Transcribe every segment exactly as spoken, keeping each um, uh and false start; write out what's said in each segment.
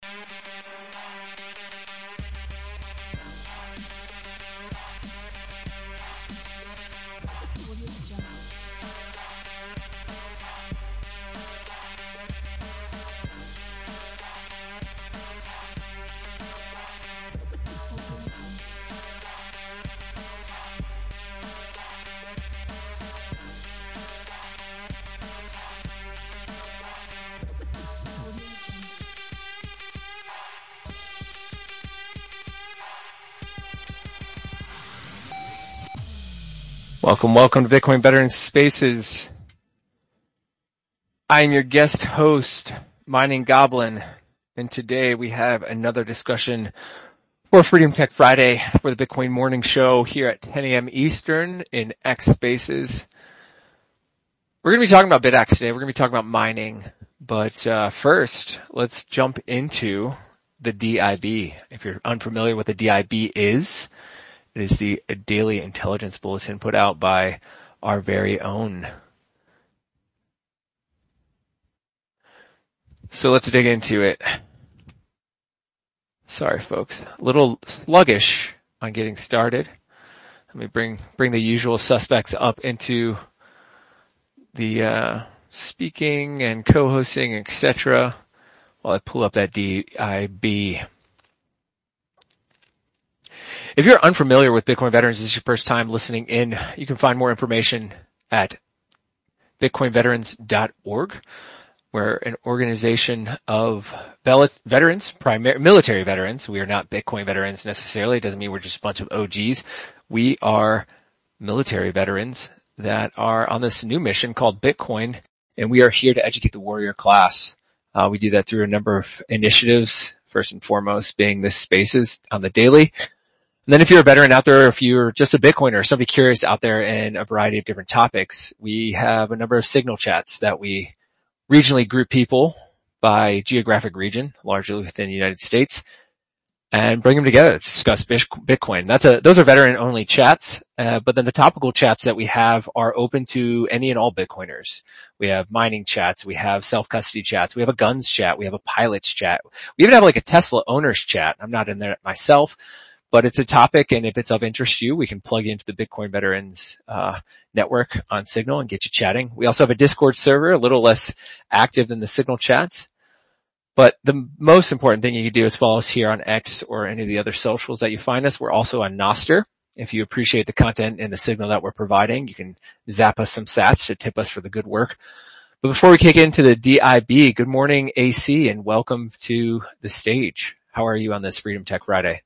Welcome, welcome to Bitcoin Veterans Spaces. I am your guest host, Mining Goblin, and today we have another discussion for Freedom Tech Friday for the Bitcoin Morning Show here at ten a.m. Eastern in X Spaces. We're going to be talking about BitX today. We're going to be talking about mining, but uh, first, let's jump into the D I B. If you're unfamiliar with what the D I B is, it is the daily intelligence bulletin put out by our very own. So let's dig into it. Sorry, folks. A little sluggish on getting started. Let me bring bring the usual suspects up into the uh speaking and co-hosting, et cetera, while I pull up that D I B. If you're unfamiliar with Bitcoin Veterans, this is your first time listening in, you can find more information at bitcoin veterans dot org. We're an organization of veterans, primary military veterans. We are not Bitcoin veterans necessarily. It doesn't mean we're just a bunch of O Gs. We are military veterans that are on this new mission called Bitcoin, and we are here to educate the warrior class. Uh, we do that through a number of initiatives, first and foremost being this Spaces on the daily. And then if you're a veteran out there, or if you're just a Bitcoiner, somebody curious out there in a variety of different topics, we have a number of signal chats that we regionally group people by geographic region, largely within the United States, and bring them together to discuss Bitcoin. That's a, those are veteran-only chats, uh, but then the topical chats that we have are open to any and all Bitcoiners. We have mining chats, we have self-custody chats, we have a guns chat, we have a pilots chat. We even have like a Tesla owners chat. I'm not in there myself, but it's a topic, and if it's of interest to you, we can plug you into the Bitcoin Veterans uh network on Signal and get you chatting. We also have a Discord server, a little less active than the Signal chats. But the most important thing you can do is follow us here on X or any of the other socials that you find us. We're also on Nostr. If you appreciate the content and the signal that we're providing, you can zap us some sats to tip us for the good work. But before we kick into the D I B, good morning, A C, and welcome to the stage. How are you on this Freedom Tech Friday?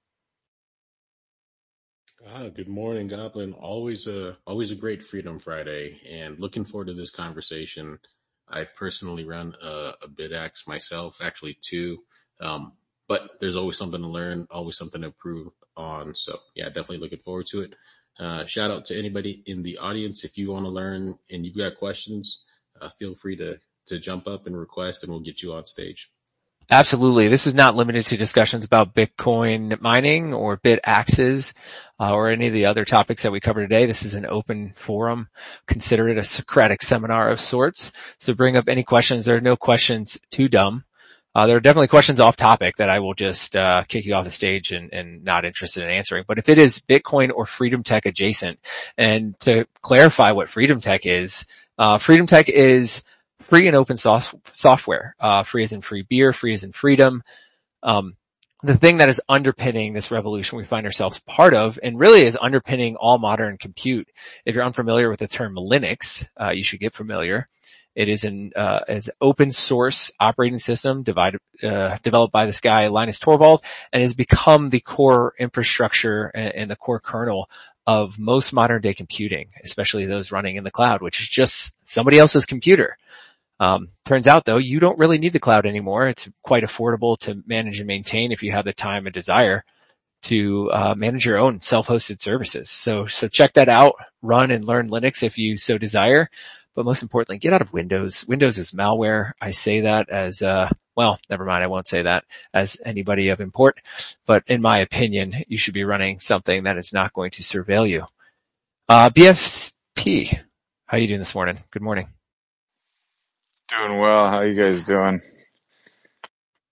Ah, good morning, Goblin. Always a always a great Freedom Friday, and looking forward to this conversation. I personally run a, a BitX myself, actually two, um, but there's always something to learn, always something to improve on. So yeah, definitely looking forward to it. Uh, shout out to anybody in the audience. If you want to learn and you've got questions, uh, feel free to to jump up and request, and we'll get you on stage. Absolutely. This is not limited to discussions about Bitcoin mining or BitAxes uh, or any of the other topics that we cover today. This is an open forum. Consider it a Socratic seminar of sorts. So bring up any questions. There are no questions too dumb. Uh, there are definitely questions off topic that I will just uh kick you off the stage and, and not interested in answering. But if it is Bitcoin or Freedom Tech adjacent, and to clarify what Freedom Tech is, uh Freedom Tech is free and open source software, uh, free as in free beer, free as in freedom. Um, the thing that is underpinning this revolution we find ourselves part of, and really is underpinning all modern compute. If you're unfamiliar with the term Linux, uh, you should get familiar. It is an, uh, as open source operating system divided, uh, developed by this guy, Linus Torvald, and has become the core infrastructure and, and the core kernel of most modern day computing, especially those running in the cloud, which is just somebody else's computer. Um, turns out though, you don't really need the cloud anymore. It's quite affordable to manage and maintain if you have the time and desire to, uh, manage your own self-hosted services. So, so check that out, run and learn Linux if you so desire. But most importantly, get out of Windows. Windows is malware. I say that as, uh, well, never mind. I won't say that as anybody of import, but in my opinion, you should be running something that is not going to surveil you. Uh, B F P, how are you doing this morning? Good morning. Doing well. How you guys doing?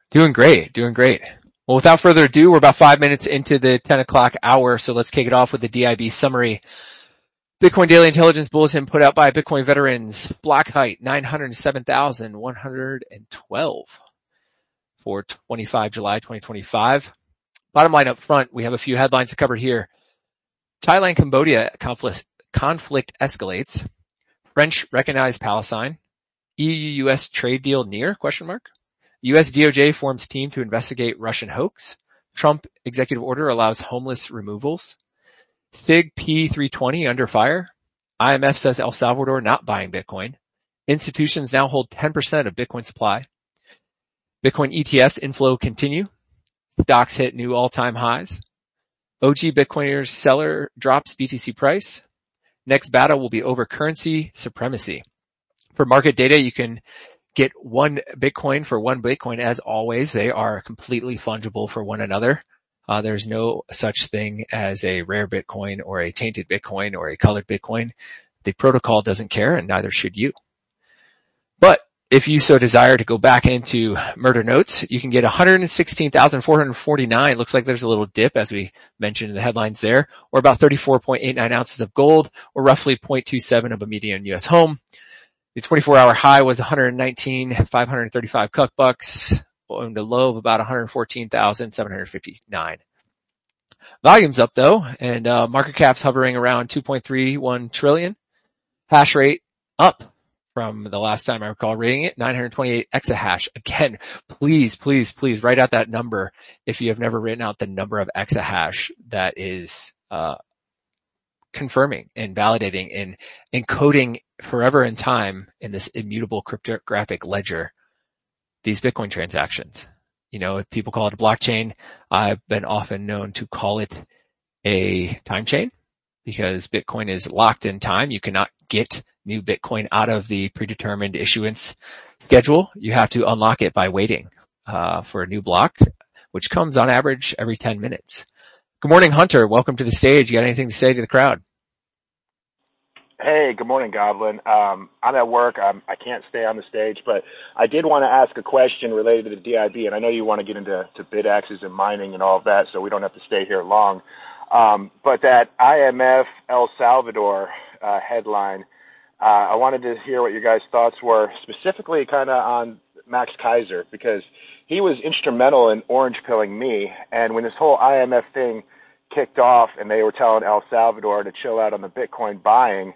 Doing great, doing great. Well, without further ado, we're about five minutes into the ten o'clock hour, so let's kick it off with the D I B summary. Bitcoin Daily Intelligence Bulletin put out by Bitcoin Veterans. Block height nine hundred seven thousand one hundred twelve for twenty-five July twenty twenty-five. Bottom line up front, we have a few headlines to cover here. Thailand-Cambodia conflict, conflict escalates. French recognize Palestine. E U-U S trade deal near? Question mark. U S D O J forms team to investigate Russian hoax. Trump executive order allows homeless removals. S I G P three twenty under fire. I M F says El Salvador not buying Bitcoin. Institutions now hold ten percent of Bitcoin supply. Bitcoin E T Fs inflow continue. Stocks hit new all-time highs. O G Bitcoiners seller drops B T C price. Next battle will be over currency supremacy. For market data, you can get one Bitcoin for one Bitcoin. As always, they are completely fungible for one another. Uh, there's no such thing as a rare Bitcoin or a tainted Bitcoin or a colored Bitcoin. The protocol doesn't care, and neither should you. But if you so desire to go back into Murder Notes, you can get one hundred sixteen thousand four hundred forty-nine. Looks like there's a little dip, as we mentioned in the headlines there, or about thirty-four point eight nine ounces of gold, or roughly zero point two seven of a median U S home. The twenty-four hour high was one hundred nineteen thousand five hundred thirty-five cuck bucks, and a low of about one hundred fourteen thousand seven hundred fifty-nine. Volume's up though, and uh, market cap's hovering around two point three one trillion. Hash rate up from the last time I recall reading it, nine hundred twenty-eight exahash. Again, please, please, please write out that number if you have never written out the number of exahash that is uh confirming and validating and encoding forever in time in this immutable cryptographic ledger these Bitcoin transactions. You know, if people call it a blockchain, I've been often known to call it a time chain because Bitcoin is locked in time. You cannot get new Bitcoin out of the predetermined issuance schedule. You have to unlock it by waiting uh for a new block, which comes on average every ten minutes. Good morning, Hunter. Welcome to the stage. You got anything to say to the crowd? Hey, good morning, Goblin. Um, I'm at work. I'm, I can't stay on the stage, but I did want to ask a question related to the D I B, and I know you want to get into to bid axes and mining and all of that, so we don't have to stay here long. Um, but that I M F El Salvador uh, headline, uh, I wanted to hear what your guys' thoughts were, specifically kind of on Max Keiser, because he was instrumental in orange pilling me, and when this whole I M F thing kicked off and they were telling El Salvador to chill out on the Bitcoin buying,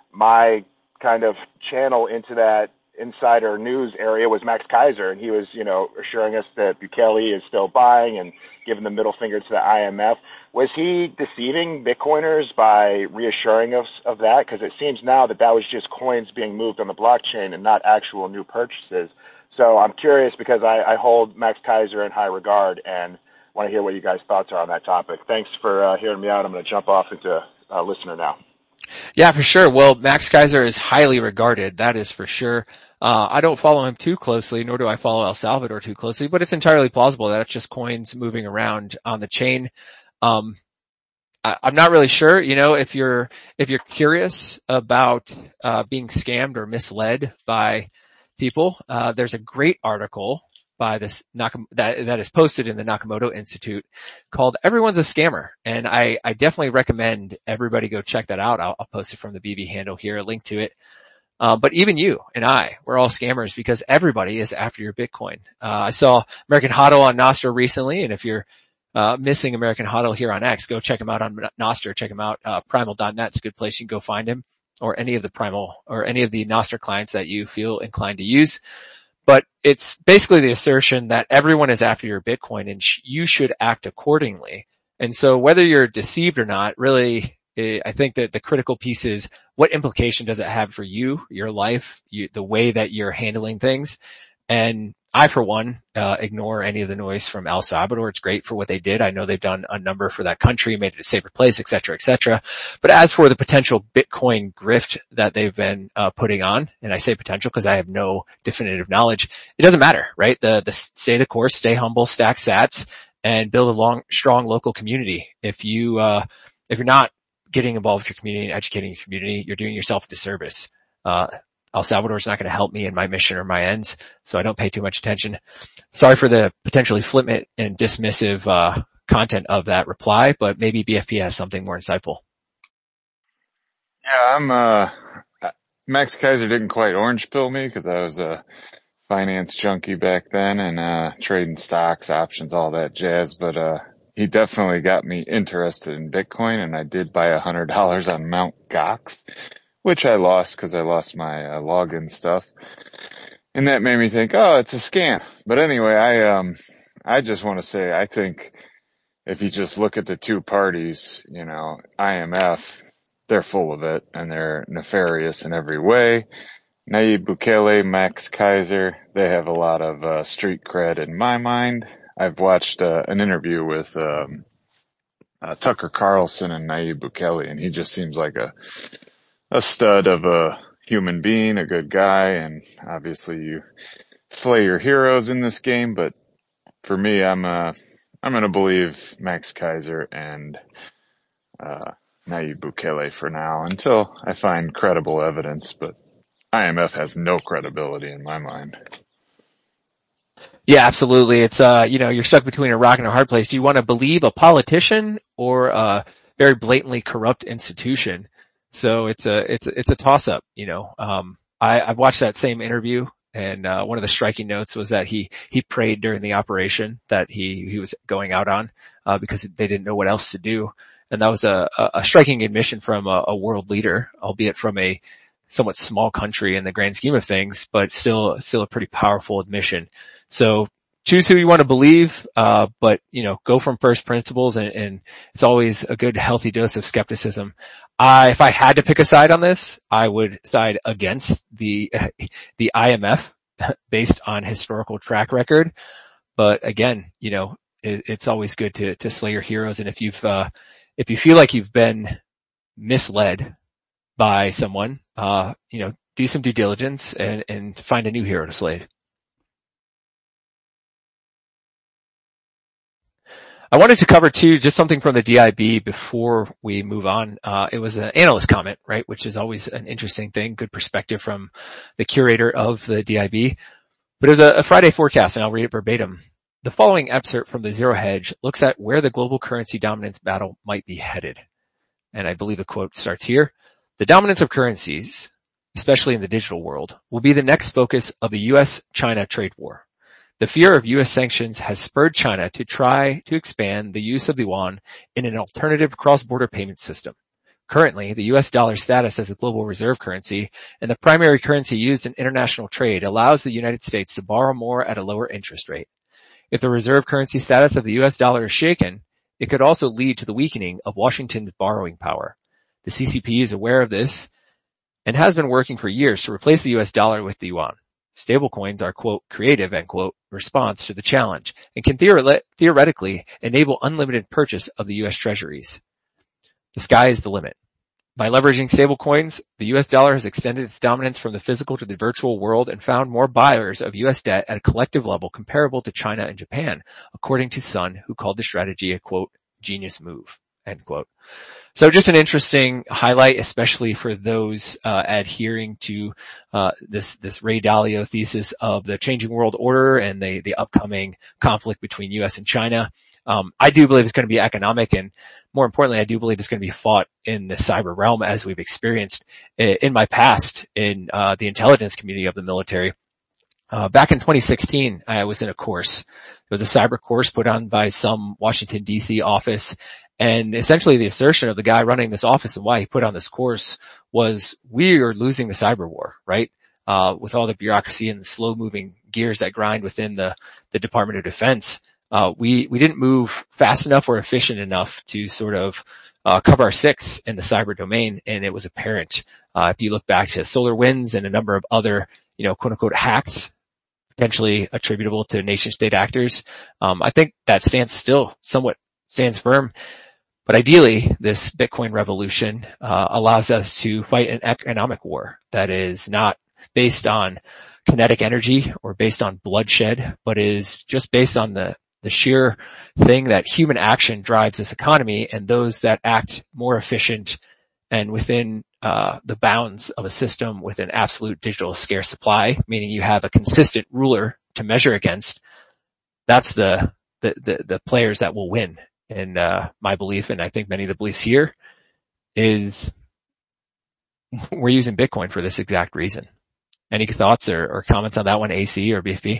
my kind of channel into that insider news area was Max Keiser, and he was, you know, assuring us that Bukele is still buying and giving the middle finger to the I M F. Was he deceiving Bitcoiners by reassuring us of that? Because it seems now that that was just coins being moved on the blockchain and not actual new purchases. So I'm curious because I, I hold Max Keiser in high regard and want to hear what you guys' thoughts are on that topic. Thanks for uh, hearing me out. I'm going to jump off into uh, listener now. Yeah, for sure. Well, Max Keiser is highly regarded. That is for sure. Uh, I don't follow him too closely, nor do I follow El Salvador too closely, but it's entirely plausible that it's just coins moving around on the chain. Um, I, I'm not really sure, you know, if you're, if you're curious about, uh, being scammed or misled by people, uh, there's a great article by this Nakam- that that is posted in the Nakamoto Institute called "Everyone's a Scammer," and I I definitely recommend everybody go check that out. I'll, I'll post it from the B B handle here, a link to it. Uh, but even you and I, we're all scammers because everybody is after your Bitcoin. Uh, I saw American Hodl on Nostr recently, and if you're uh missing American Hodl here on X, go check him out on Nostr. Check him out. Uh, primal dot net is a good place. You can go find him, or any of the Primal or any of the Nostr clients that you feel inclined to use. But it's basically the assertion that everyone is after your Bitcoin and sh- you should act accordingly. And so whether you're deceived or not, really, I think that the critical piece is what implication does it have for you, your life, you, the way that you're handling things. And I, for one, uh, ignore any of the noise from El Salvador. It's great for what they did. I know they've done a number for that country, made it a safer place, et cetera, et cetera. But as for the potential Bitcoin grift that they've been uh, putting on, and I say potential because I have no definitive knowledge, it doesn't matter, right? The, the stay the course, stay humble, stack sats, and build a long, strong local community. If you, uh, if you're not getting involved with your community and educating your community, you're doing yourself a disservice. Uh, El Salvador's not going to help me in my mission or my ends, so I don't pay too much attention. Sorry for the potentially flippant and dismissive uh content of that reply, but maybe B F P has something more insightful. Yeah, I'm, uh, Max Keiser didn't quite orange pill me because I was a finance junkie back then and, uh, trading stocks, options, all that jazz, but, uh, he definitely got me interested in Bitcoin, and I did buy a hundred dollars on Mount Gox, which I lost because I lost my uh, login stuff. And that made me think, oh, it's a scam. But anyway, I, um, I just want to say, I think if you just look at the two parties, you know, I M F, they're full of it and they're nefarious in every way. Nayib Bukele, Max Keiser, they have a lot of uh, street cred in my mind. I've watched uh, an interview with um, uh, Tucker Carlson and Nayib Bukele, and he just seems like a a stud of a human being, a good guy, and obviously you slay your heroes in this game, but for me, I'm uh, I'm going to believe Max Keiser and uh, Nayib Bukele for now until I find credible evidence, but I M F has no credibility in my mind. Yeah, absolutely. It's, uh, you know, you're stuck between a rock and a hard place. Do you want to believe a politician or a very blatantly corrupt institution? So it's a, it's a, it's a toss up, you know. Um, I, I've watched that same interview, and, uh, one of the striking notes was that he, he prayed during the operation that he, he was going out on, uh, because they didn't know what else to do. And that was a, a striking admission from a, a world leader, albeit from a somewhat small country in the grand scheme of things, but still, still a pretty powerful admission. So choose who you want to believe, uh, but, you know, go from first principles, and, and it's always a good healthy dose of skepticism. Uh, if I had to pick a side on this, I would side against the, the I M F based on historical track record. But again, you know, it, it's always good to, to slay your heroes. And if you've, uh, if you feel like you've been misled by someone, uh, you know, do some due diligence and, and find a new hero to slay. I wanted to cover too, just something from the D I B before we move on. Uh, it was an analyst comment, right? Which is always an interesting thing, good perspective from the curator of the D I B. But it was a, a Friday forecast, and I'll read it verbatim. The following excerpt from the Zero Hedge looks at where the global currency dominance battle might be headed. And I believe the quote starts here. The dominance of currencies, especially in the digital world, will be the next focus of the U S China trade war. The fear of U S sanctions has spurred China to try to expand the use of the yuan in an alternative cross-border payment system. Currently, the U S dollar's status as a global reserve currency and the primary currency used in international trade allows the United States to borrow more at a lower interest rate. If the reserve currency status of the U S dollar is shaken, it could also lead to the weakening of Washington's borrowing power. The C C P is aware of this and has been working for years to replace the U S dollar with the yuan. Stablecoins are, quote, creative, end quote, response to the challenge and can theoret- theoretically enable unlimited purchase of the U S treasuries. The sky is the limit. By leveraging stablecoins, the U S dollar has extended its dominance from the physical to the virtual world and found more buyers of U S debt at a collective level comparable to China and Japan, according to Sun, who called the strategy a, quote, genius move, end quote. So just an interesting highlight, especially for those uh, adhering to uh, this this Ray Dalio thesis of the changing world order and the the upcoming conflict between U S and China. Um, I do believe it's going to be economic, and more importantly, I do believe it's going to be fought in the cyber realm, as we've experienced in my past in uh, the intelligence community of the military. Uh, back in twenty sixteen, I was in a course. It was a cyber course put on by some Washington, D C office. And essentially the assertion of the guy running this office and why he put on this course was, we are losing the cyber war, right? Uh, with all the bureaucracy and the slow moving gears that grind within the, the Department of Defense. Uh, we, we didn't move fast enough or efficient enough to sort of, uh, cover our six in the cyber domain. And it was apparent, uh, if you look back to SolarWinds and a number of other, you know, quote unquote hacks, potentially attributable to nation state actors. Um, I think that stance still somewhat stands firm. But ideally, this Bitcoin revolution uh, allows us to fight an economic war that is not based on kinetic energy or based on bloodshed, but is just based on the, the sheer thing that human action drives this economy, and those that act more efficient and within uh the bounds of a system with an absolute digital scarce supply, meaning you have a consistent ruler to measure against, that's the the the, the players that will win. And uh my belief, and I think many of the beliefs here, is we're using Bitcoin for this exact reason. Any thoughts or, or comments on that one, A C or B F B?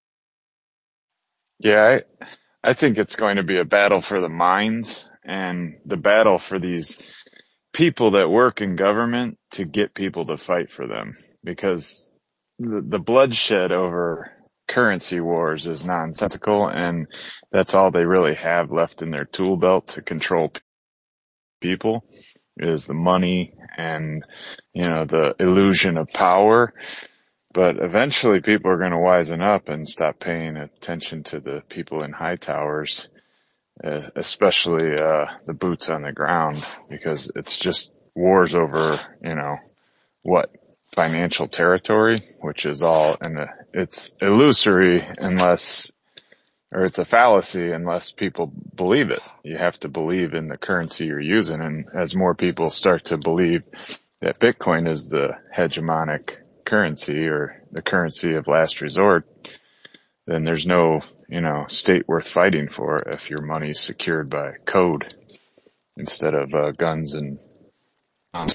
Yeah, I, I think it's going to be a battle for the minds and the battle for these people that work in government to get people to fight for them, because the, the bloodshed over currency wars is nonsensical, and that's all they really have left in their tool belt to control people, is the money and, you know, the illusion of power. But eventually people are going to wisen up and stop paying attention to the people in high towers, uh, especially uh the boots on the ground, because it's just wars over, you know, what, financial territory, which is all, and it's illusory unless, or it's a fallacy unless people believe it. You have to believe in the currency you're using, and as more people start to believe that Bitcoin is the hegemonic currency or the currency of last resort, then there's no, you know, state worth fighting for if your money's secured by code instead of uh, guns and um.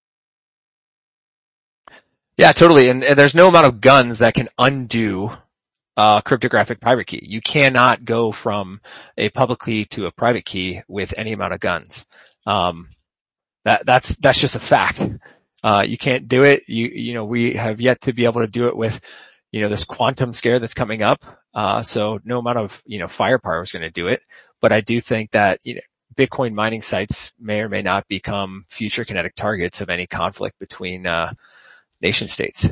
Yeah, totally. And, and there's no amount of guns that can undo uh cryptographic private key. You cannot go from a public key to a private key with any amount of guns. Um that that's that's just a fact. Uh you can't do it. You you know, we have yet to be able to do it with, you know, this quantum scare that's coming up. Uh so no amount of, you know, firepower is going to do it. But I do think that, you know, Bitcoin mining sites may or may not become future kinetic targets of any conflict between uh nation states.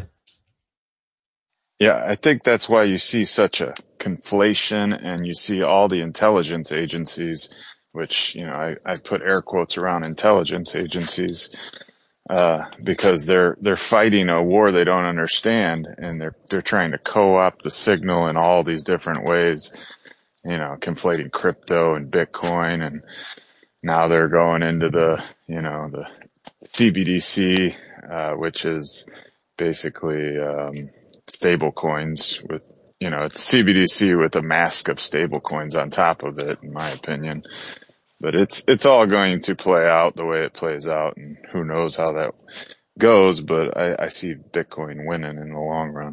Yeah, I think that's why you see such a conflation, and you see all the intelligence agencies, which, you know, I, I put air quotes around intelligence agencies, uh, because they're, they're fighting a war they don't understand, and they're, they're trying to co-opt the signal in all these different ways, you know, conflating crypto and Bitcoin, and now they're going into the, you know, the C B D C, uh, which is basically, um, stable coins with, you know, it's C B D C with a mask of stable coins on top of it, in my opinion. But it's, it's all going to play out the way it plays out, and who knows how that goes, but I, I see Bitcoin winning in the long run.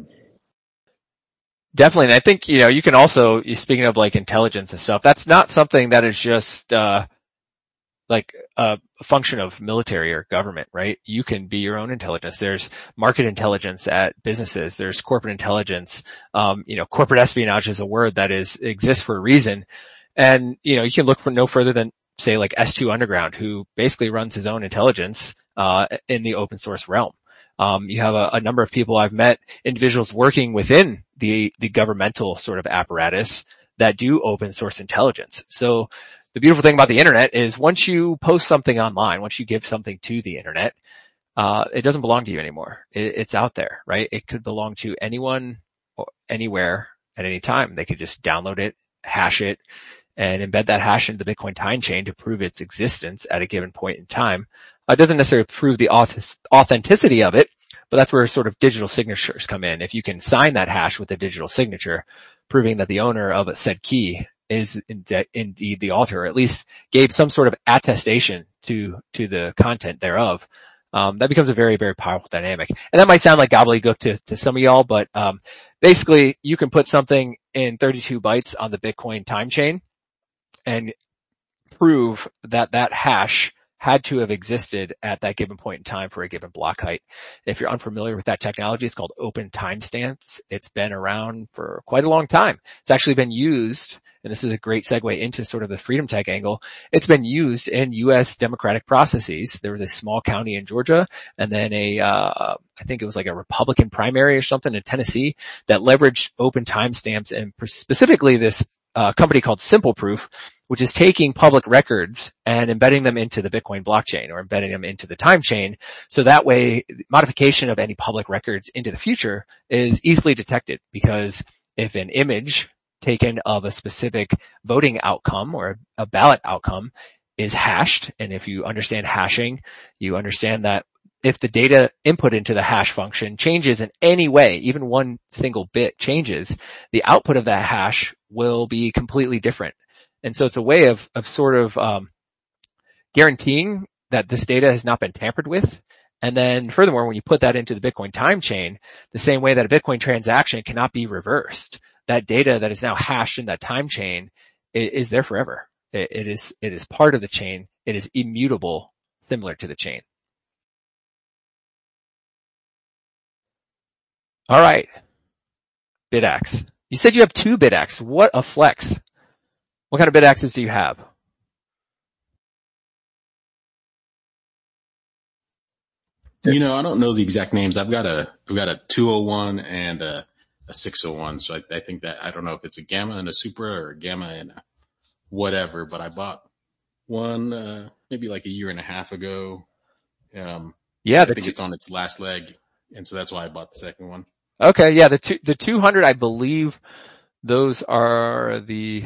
Definitely. And I think, you know, you can also, speaking of like intelligence and stuff, that's not something that is just, uh, like a function of military or government, right? You can be your own intelligence. There's market intelligence at businesses. There's corporate intelligence. Um, you know, corporate espionage is a word that is, exists for a reason. And, you know, you can look for no further than, say, like S two Underground, who basically runs his own intelligence, uh, in the open source realm. Um, you have a, a number of people I've met, individuals working within the, the governmental sort of apparatus that do open source intelligence. So, the beautiful thing about the internet is once you post something online, once you give something to the internet, uh, it doesn't belong to you anymore. It, it's out there, right? It could belong to anyone, or anywhere, at any time. They could just download it, hash it, and embed that hash into the Bitcoin time chain to prove its existence at a given point in time. Uh, it doesn't necessarily prove the authenticity of it, but that's where sort of digital signatures come in. If you can sign that hash with a digital signature, proving that the owner of a said key is indeed the author, or at least gave some sort of attestation to, to the content thereof, um, that becomes a very, very powerful dynamic. And that might sound like gobbledygook to, to some of y'all, but, um, basically you can put something in thirty-two bytes on the Bitcoin time chain and prove that that hash had to have existed at that given point in time for a given block height. If you're unfamiliar with that technology, it's called open timestamps. It's been around for quite a long time. It's actually been used, and this is a great segue into sort of the freedom tech angle. It's been used in U S democratic processes. There was a small county in Georgia, and then a, uh, I think it was like a Republican primary or something in Tennessee that leveraged open timestamps, and specifically this uh, company called Simple Proof, which is taking public records and embedding them into the Bitcoin blockchain, or embedding them into the time chain. So that way, modification of any public records into the future is easily detected, because if an image taken of a specific voting outcome or a ballot outcome is hashed. And if you understand hashing, you understand that if the data input into the hash function changes in any way, even one single bit changes, the output of that hash will be completely different. And so it's a way of, of sort of, um, guaranteeing that this data has not been tampered with. And then furthermore, when you put that into the Bitcoin time chain, the same way that a Bitcoin transaction cannot be reversed, that data that is now hashed in that time chain is, is there forever. It, it is, it is part of the chain. It is immutable, similar to the chain. All right. BitX. You said you have two BitX. What a flex. What kind of BitXs do you have? You know, I don't know the exact names. I've got a, I've got a two oh one and a, a six oh one. So I, I think that, I don't know if it's a Gamma and a Supra or a Gamma and a whatever, but I bought one, uh, maybe like a year and a half ago. Um, yeah, I think two- it's on its last leg. And so that's why I bought the second one. Okay. Yeah. The two, the two hundred, I believe those are the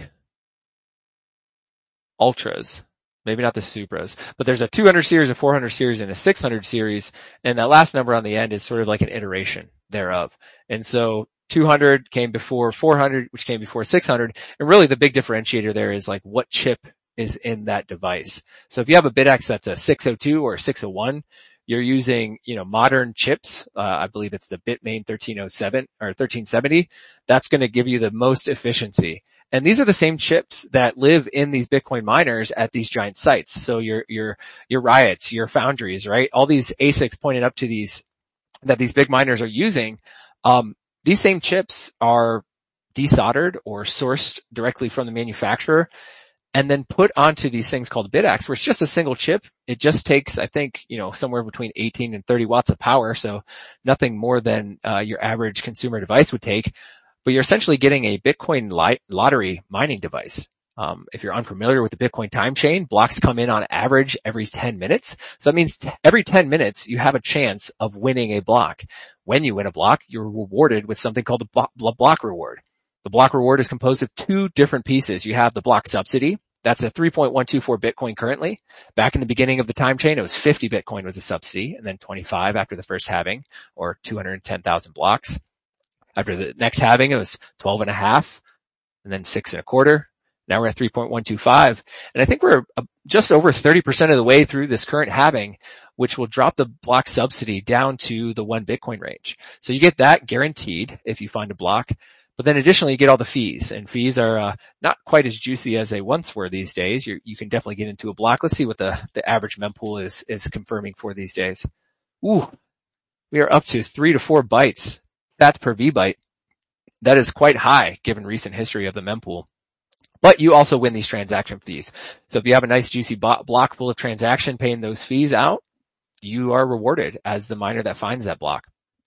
Ultras. Maybe not the Supras, but there's a two hundred series, a four hundred series, and a six hundred series, and that last number on the end is sort of like an iteration thereof. And so two hundred came before four hundred, which came before six hundred, and really the big differentiator there is like what chip is in that device. So if you have a BitX that's a six oh two or a six oh one, you're using, you know, modern chips. Uh, I believe it's the Bitmain thirteen oh seven or thirteen seventy. That's going to give you the most efficiency. And these are the same chips that live in these Bitcoin miners at these giant sites. So your, your, your Riots, your Foundries, right? All these A SICs pointed up to these, that these big miners are using. Um, these same chips are desoldered or sourced directly from the manufacturer and then put onto these things called BitX, where it's just a single chip. It just takes, I think, you know, somewhere between eighteen and thirty watts of power. So nothing more than, uh, your average consumer device would take. But you're essentially getting a Bitcoin light lottery mining device. Um, if you're unfamiliar with the Bitcoin time chain, blocks come in on average every ten minutes. So that means t- every ten minutes you have a chance of winning a block. When you win a block, you're rewarded with something called the blo- block reward. The block reward is composed of two different pieces. You have the block subsidy. That's a three point one two four Bitcoin currently. Back in the beginning of the time chain, it was fifty Bitcoin was a subsidy, and then twenty-five after the first halving, or two hundred ten thousand blocks. After the next halving, it was twelve and a half, and then six and a quarter. Now we're at three point one two five. And I think we're just over thirty percent of the way through this current halving, which will drop the block subsidy down to the one Bitcoin range. So you get that guaranteed if you find a block. But then additionally, you get all the fees, and fees are uh, not quite as juicy as they once were these days. You're, you can definitely get into a block. Let's see what the, the average mempool is, is confirming for these days. Ooh, we are up to three to four bytes. Sats per V byte. That is quite high given recent history of the mempool. But you also win these transaction fees. So if you have a nice juicy bo- block full of transaction paying those fees out, you are rewarded as the miner that finds that block.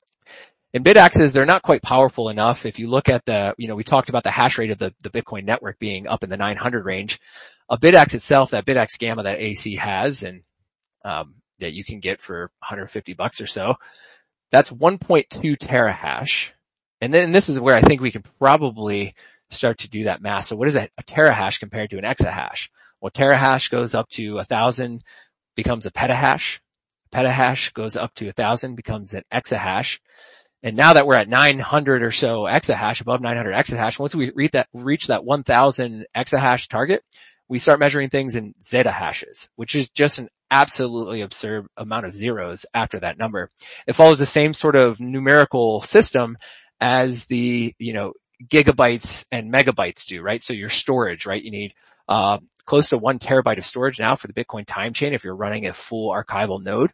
In BitXs, they're not quite powerful enough. If you look at the, you know, we talked about the hash rate of the, the Bitcoin network being up in the nine hundred range. A BitX itself, that BitX Gamma that A C has and, um, that you can get for one hundred fifty bucks or so, that's one point two terahash. And then this is where I think we can probably start to do that math. So what is a, a terahash compared to an exahash? Well, terahash goes up to a thousand, becomes a petahash. Petahash goes up to a thousand, becomes an exahash. And now that we're at nine hundred or so exahash, above nine hundred exahash, once we reach that, reach that one thousand exahash target, we start measuring things in zettahashes, which is just an absolutely absurd amount of zeros after that number. It follows the same sort of numerical system as the, you know, gigabytes and megabytes do, right? So your storage, right? You need, uh, close to one terabyte of storage now for the Bitcoin time chain if you're running a full archival node.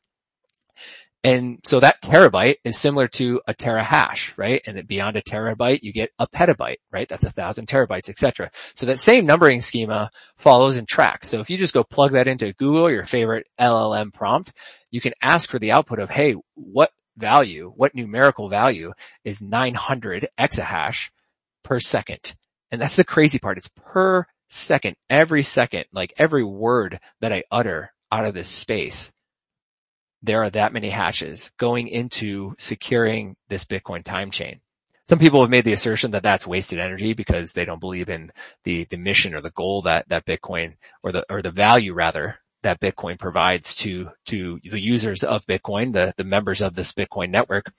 And so that terabyte is similar to a terahash, right? And then beyond a terabyte, you get a petabyte, right? That's a thousand terabytes, et cetera. So that same numbering schema follows and tracks. So if you just go plug that into Google, your favorite L L M prompt, you can ask for the output of, hey, what value, what numerical value is nine hundred exahash per second? And that's the crazy part. It's per second, every second, like every word that I utter out of this space. There are that many hashes going into securing this Bitcoin time chain. Some people have made the assertion that that's wasted energy because they don't believe in the, the mission or the goal that, that Bitcoin or the, or the value rather that Bitcoin provides to, to the users of Bitcoin, the, the members of this Bitcoin network.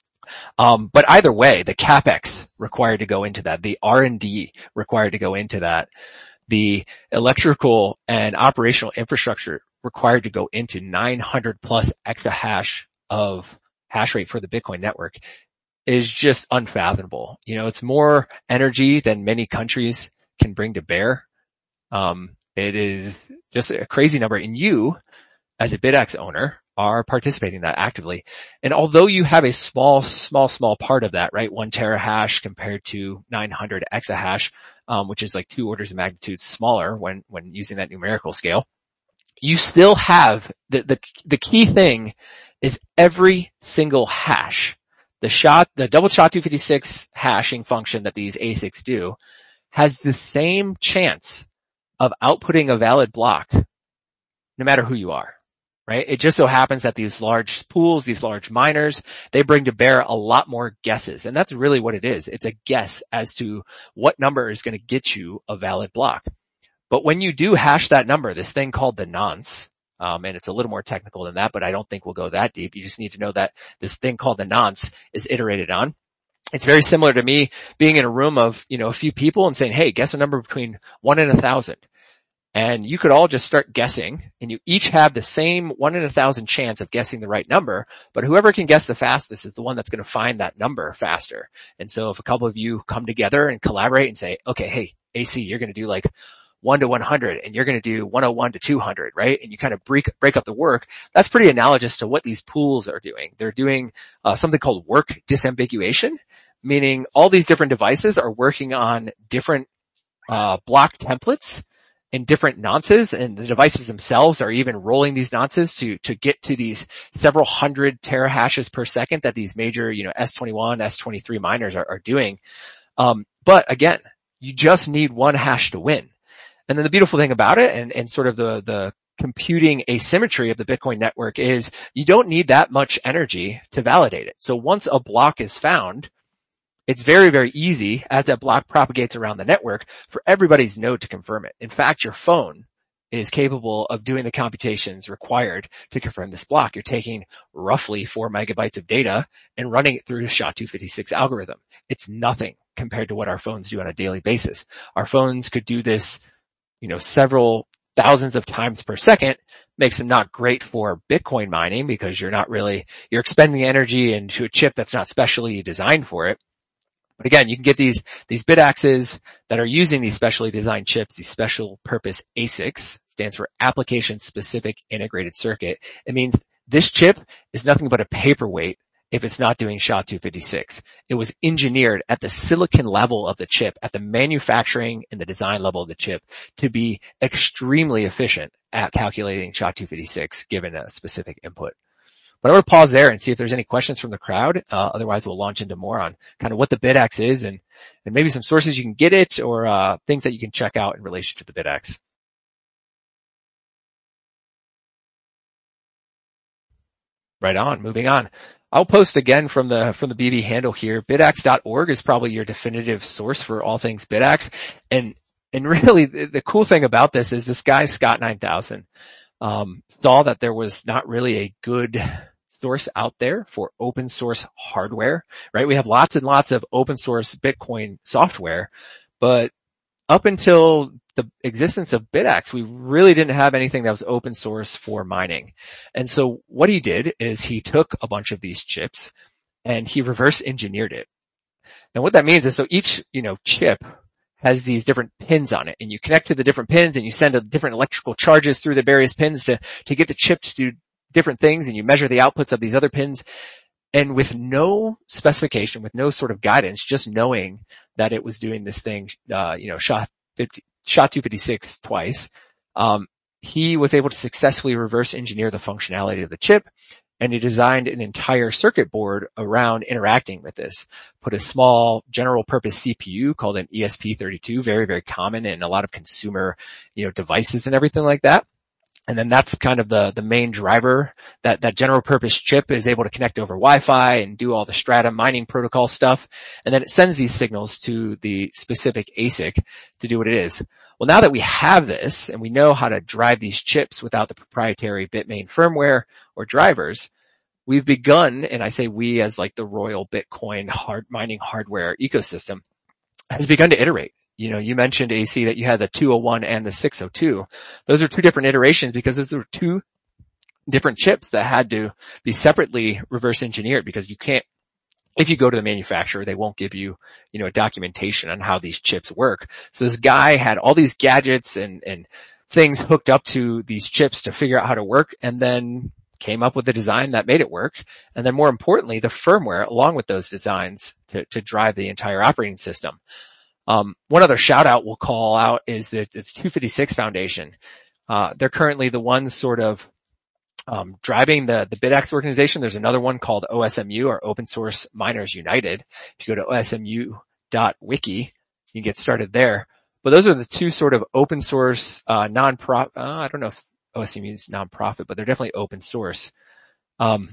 Um, but either way, the CapEx required to go into that, the R and D required to go into that, the electrical and operational infrastructure required to go into nine hundred plus exahash of hash rate for the Bitcoin network is just unfathomable. You know, it's more energy than many countries can bring to bear. Um, it is just a crazy number. And you, as a BitX owner, are participating in that actively. And although you have a small, small, small part of that, right? One terahash compared to nine hundred exahash, um, which is like two orders of magnitude smaller when, when using that numerical scale, you still have the, the, the key thing is every single hash. The SHA, the double SHA two fifty-six hashing function that these A SICs do has the same chance of outputting a valid block no matter who you are, right? It just so happens that these large pools, these large miners, they bring to bear a lot more guesses. And that's really what it is. It's a guess as to what number is going to get you a valid block. But when you do hash that number, this thing called the nonce, Um, and it's a little more technical than that, but I don't think we'll go that deep. You just need to know that this thing called the nonce is iterated on. It's very similar to me being in a room of, you know, a few people and saying, hey, guess a number between one and a thousand. And you could all just start guessing, and you each have the same one in a thousand chance of guessing the right number, but whoever can guess the fastest is the one that's going to find that number faster. And so if a couple of you come together and collaborate and say, okay, hey, A C, you're going to do like one to one hundred and you're going to do one oh one to two hundred, right? And you kind of break, break up the work. That's pretty analogous to what these pools are doing. They're doing uh, something called work disambiguation, meaning all these different devices are working on different uh block templates and different nonces, and the devices themselves are even rolling these nonces to, to get to these several hundred terahashes per second that these major, you know, S twenty-one, S twenty-three miners are, are doing. Um, but again, you just need one hash to win. And then the beautiful thing about it and, and sort of the, the computing asymmetry of the Bitcoin network is you don't need that much energy to validate it. So once a block is found, it's very, very easy as that block propagates around the network for everybody's node to confirm it. In fact, your phone is capable of doing the computations required to confirm this block. You're taking roughly four megabytes of data and running it through the SHA two fifty-six algorithm. It's nothing compared to what our phones do on a daily basis. Our phones could do this, you know, several thousands of times per second. Makes them not great for Bitcoin mining because you're not really, you're expending energy into a chip that's not specially designed for it. But again, you can get these, these BitAxes that are using these specially designed chips, these special purpose A SICs, stands for application specific integrated circuit. It means this chip is nothing but a paperweight if it's not doing SHA two fifty-six. It was engineered at the silicon level of the chip, at the manufacturing and the design level of the chip to be extremely efficient at calculating SHA two fifty-six given a specific input. But I'm going to pause there and see if there's any questions from the crowd. Uh, otherwise, we'll launch into more on kind of what the BitAxe is and, and maybe some sources you can get it or uh, things that you can check out in relation to the BitAxe. Right on. Moving on. I'll post again from the from the B B handle here. bitaxe dot org is probably your definitive source for all things BitAxe. And and really, the, the cool thing about this is this guy Scott nine thousand um, saw that there was not really a good source out there for open source hardware, right? We have lots and lots of open source Bitcoin software, but up until the existence of BitAxe, we really didn't have anything that was open source for mining. And so what he did is he took a bunch of these chips and he reverse engineered it. And what that means is so each, you know, chip has these different pins on it and you connect to the different pins and you send a different electrical charges through the various pins to, to get the chip to do different things, and you measure the outputs of these other pins. And with no specification, with no sort of guidance, just knowing that it was doing this thing, uh, you know, SHA two fifty-six twice, um, he was able to successfully reverse engineer the functionality of the chip, and he designed an entire circuit board around interacting with this. Put a small general purpose C P U called an E S P thirty-two, very, very common in a lot of consumer, you know, devices and everything like that. And then that's kind of the, the main driver. That, that general purpose chip is able to connect over Wi-Fi and do all the Strata mining protocol stuff. And then it sends these signals to the specific A S I C to do what it is. Well, now that we have this and we know how to drive these chips without the proprietary Bitmain firmware or drivers, we've begun, and I say we as like the royal Bitcoin hard mining hardware ecosystem, has begun to iterate. You know, you mentioned, A C, that you had the two oh one and the six oh two. Those are two different iterations because those are two different chips that had to be separately reverse engineered, because you can't, if you go to the manufacturer, they won't give you, you know, a documentation on how these chips work. So this guy had all these gadgets and, and things hooked up to these chips to figure out how to work, and then came up with a design that made it work. And then more importantly, the firmware along with those designs to, to drive the entire operating system. Um, one other shout out we'll call out is the, the two fifty-six Foundation. Uh, they're currently the ones sort of, um, driving the, the BitX organization. There's another one called O S M U, or Open Source Miners United. If you go to O S M U dot wiki, you can get started there. But those are the two sort of open source, uh, non-profit, uh, I don't know if O S M U is non-profit, but they're definitely open source. Um,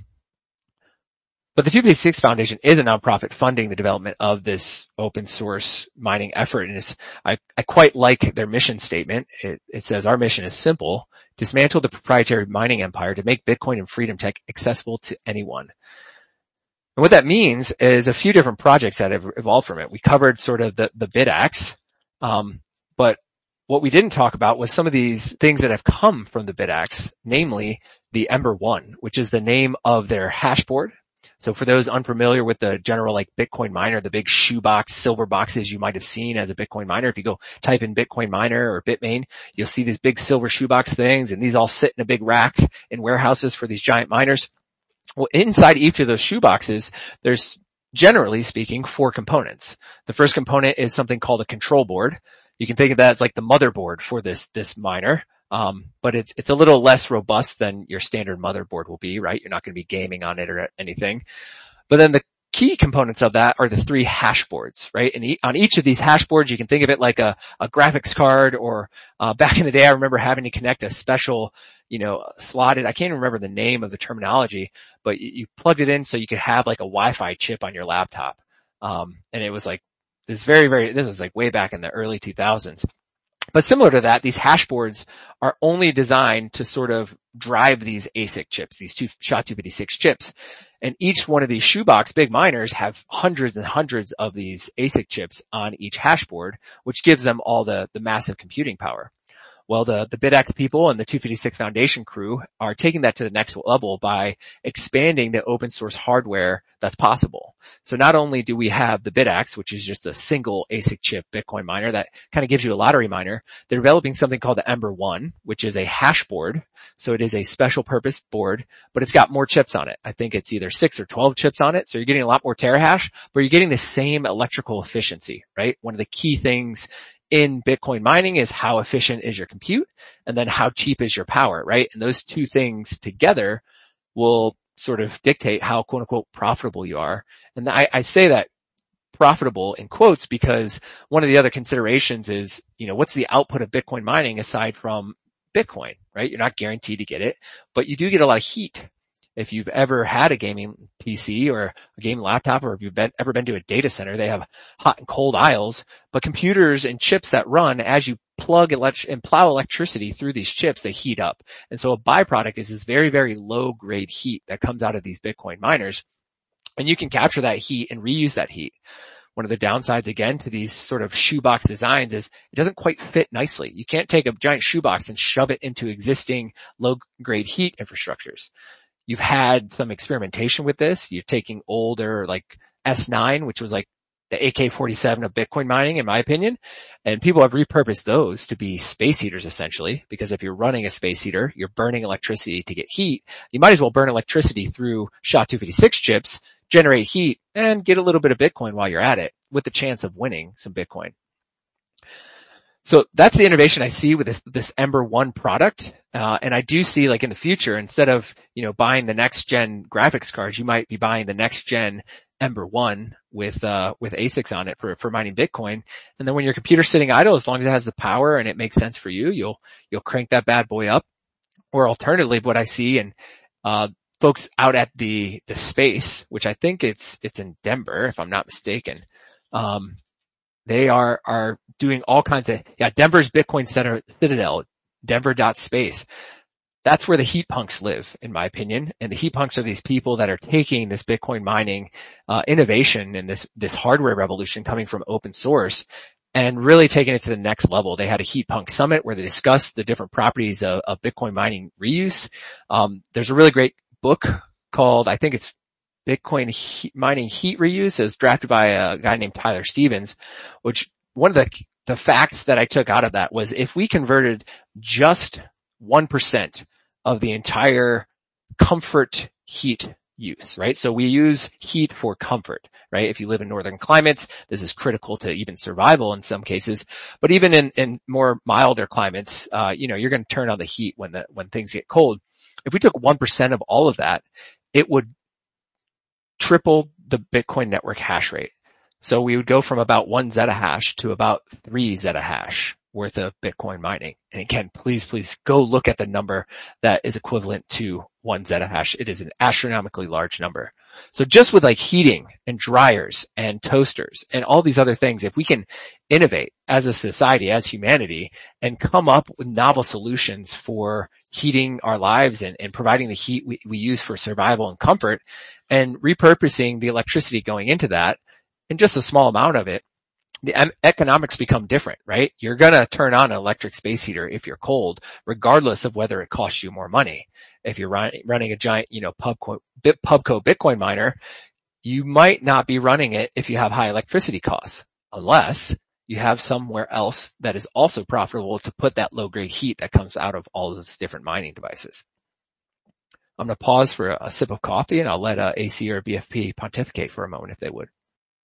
But the two fifty-six Foundation is a nonprofit funding the development of this open source mining effort. And it's, I, I quite like their mission statement. It, it says, our mission is simple: dismantle the proprietary mining empire to make Bitcoin and freedom tech accessible to anyone. And what that means is a few different projects that have evolved from it. We covered sort of the, the BitX, um, but what we didn't talk about was some of these things that have come from the BitX, namely the Ember one, which is the name of their hash board. So for those unfamiliar with the general like Bitcoin miner, the big shoebox silver boxes you might have seen as a Bitcoin miner, if you go type in Bitcoin miner or Bitmain, you'll see these big silver shoebox things, and these all sit in a big rack in warehouses for these giant miners. Well, inside each of those shoeboxes, there's, generally speaking, four components. The first component is something called a control board. You can think of that as like the motherboard for this, this miner. Um, but it's, it's a little less robust than your standard motherboard will be, right? You're not going to be gaming on it or anything. But then the key components of that are the three hash boards, right? And e- on each of these hash boards, you can think of it like a, a graphics card, or, uh, back in the day, I remember having to connect a special, you know, slotted, I can't even remember the name of the terminology, but you, you plugged it in so you could have like a Wi-Fi chip on your laptop. Um, and it was like this very, very, this was like way back in the early two thousands. But similar to that, these hash boards are only designed to sort of drive these A S I C chips, these two S H A two fifty-six chips. And each one of these shoebox big miners have hundreds and hundreds of these A S I C chips on each hash board, which gives them all the, the massive computing power. Well, the, the BitX people and the two fifty-six Foundation crew are taking that to the next level by expanding the open source hardware that's possible. So not only do we have the BitX, which is just a single A S I C chip Bitcoin miner that kind of gives you a lottery miner, they're developing something called the Ember one, which is a hash board. So it is a special purpose board, but it's got more chips on it. I think it's either six or twelve chips on it. So you're getting a lot more terahash, but you're getting the same electrical efficiency, right? One of the key things in Bitcoin mining is how efficient is your compute, and then how cheap is your power, right? And those two things together will sort of dictate how quote unquote profitable you are. And I, I say that profitable in quotes because one of the other considerations is, you know, what's the output of Bitcoin mining aside from Bitcoin, right? You're not guaranteed to get it, but you do get a lot of heat. If you've ever had a gaming P C or a gaming laptop, or if you've been, ever been to a data center, they have hot and cold aisles, but computers and chips that run as you plug elect- and plow electricity through these chips, they heat up. And so a byproduct is this very, very low grade heat that comes out of these Bitcoin miners. And you can capture that heat and reuse that heat. One of the downsides, again, to these sort of shoebox designs is it doesn't quite fit nicely. You can't take a giant shoebox and shove it into existing low grade heat infrastructures. You've had some experimentation with this. You're taking older like S nine, which was like the A K forty-seven of Bitcoin mining, in my opinion. And people have repurposed those to be space heaters, essentially, because if you're running a space heater, you're burning electricity to get heat. You might as well burn electricity through S H A two fifty-six chips, generate heat, and get a little bit of Bitcoin while you're at it, with the chance of winning some Bitcoin. So that's the innovation I see with this, this Ember one product. Uh, and I do see, like, in the future, instead of, you know, buying the next gen graphics cards, you might be buying the next gen Ember one with, uh, with A S I Cs on it for, for mining Bitcoin. And then when your computer's sitting idle, as long as it has the power and it makes sense for you, you'll, you'll crank that bad boy up Or alternatively, what I see and, uh, folks out at the, the space, which I think it's, it's in Denver, if I'm not mistaken. Um, they are, are doing all kinds of, yeah, Denver's Bitcoin Center, Citadel, Denver dot space. That's where the heat punks live, in my opinion. And the heat punks are these people that are taking this Bitcoin mining, uh, innovation and this, this hardware revolution coming from open source and really taking it to the next level. They had a heat punk summit where they discussed the different properties of, of Bitcoin mining reuse. Um, there's a really great book called, I think it's Bitcoin heat, mining heat reuse. It was drafted by a guy named Tyler Stevens, which one of the, the facts that I took out of that was if we converted just one percent of the entire comfort heat use, right? So we use heat for comfort, right? If you live in northern climates, this is critical to even survival in some cases. But even in, in more milder climates, uh, you know, you're going to turn on the heat when the, when things get cold. If we took one percent of all of that, it would triple the Bitcoin network hash rate. So we would go from about one zettahash to about three zettahash worth of Bitcoin mining. And again, please, please go look at the number that is equivalent to one zettahash. It is an astronomically large number. So just with like heating and dryers and toasters and all these other things, if we can innovate as a society, as humanity, and come up with novel solutions for heating our lives and, and providing the heat we, we use for survival and comfort and repurposing the electricity going into that in just a small amount of it, the economics become different, right? You're going to turn on an electric space heater if you're cold, regardless of whether it costs you more money. If you're run, running a giant, you know, Pubco, Pubco Bitcoin miner, you might not be running it if you have high electricity costs, unless you have somewhere else that is also profitable to put that low grade heat that comes out of all those different mining devices. I'm going to pause for a, a sip of coffee and I'll let uh, A C or B F P pontificate for a moment if they would.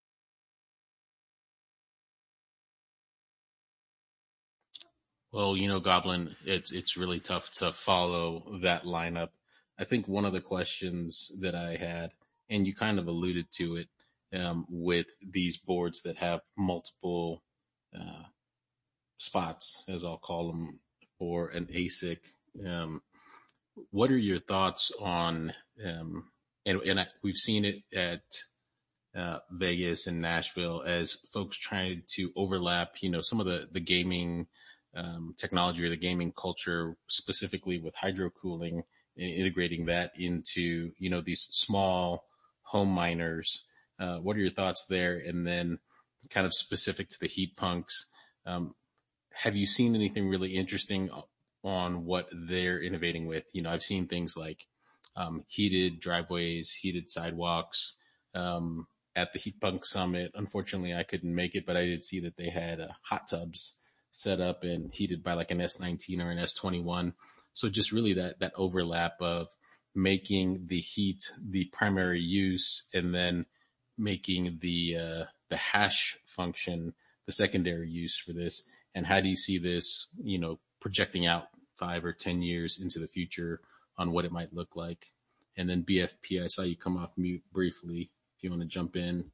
Well, you know, Goblin, it's it's really tough to follow that lineup. I think one of the questions that I had, and you kind of alluded to it, um, with these boards that have multiple uh, spots, as I'll call them, for an A S I C. Um, what are your thoughts on, um, and, and I, we've seen it at uh, Vegas and Nashville as folks trying to overlap, you know, some of the, the gaming Um, technology or the gaming culture, specifically with hydro cooling and integrating that into, you know, these small home miners. Uh, what are your thoughts there? And then kind of specific to the heat punks, um, have you seen anything really interesting on what they're innovating with? You know, I've seen things like, um, heated driveways, heated sidewalks, um, at the Heat Punk Summit. Unfortunately, I couldn't make it, but I did see that they had uh, hot tubs set up and heated by like an S nineteen or an S twenty-one. So just really that, that overlap of making the heat the primary use and then making the, uh, the hash function the secondary use for this. And how do you see this, you know, projecting out five or ten years into the future on what it might look like? And then B F P, I saw you come off mute briefly. If you want to jump in.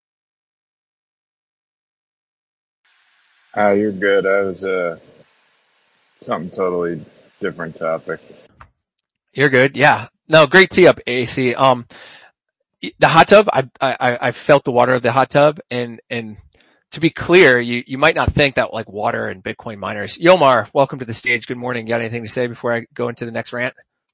Uh, you're good. I was, uh, something totally different topic. You're good. Yeah. No, great tee up, A C. Um, the hot tub, I, I, I felt the water of the hot tub and, and to be clear, you, you might not think that like water and Bitcoin miners. Yomar, welcome to the stage. Good morning. You got anything to say before I go into the next rant?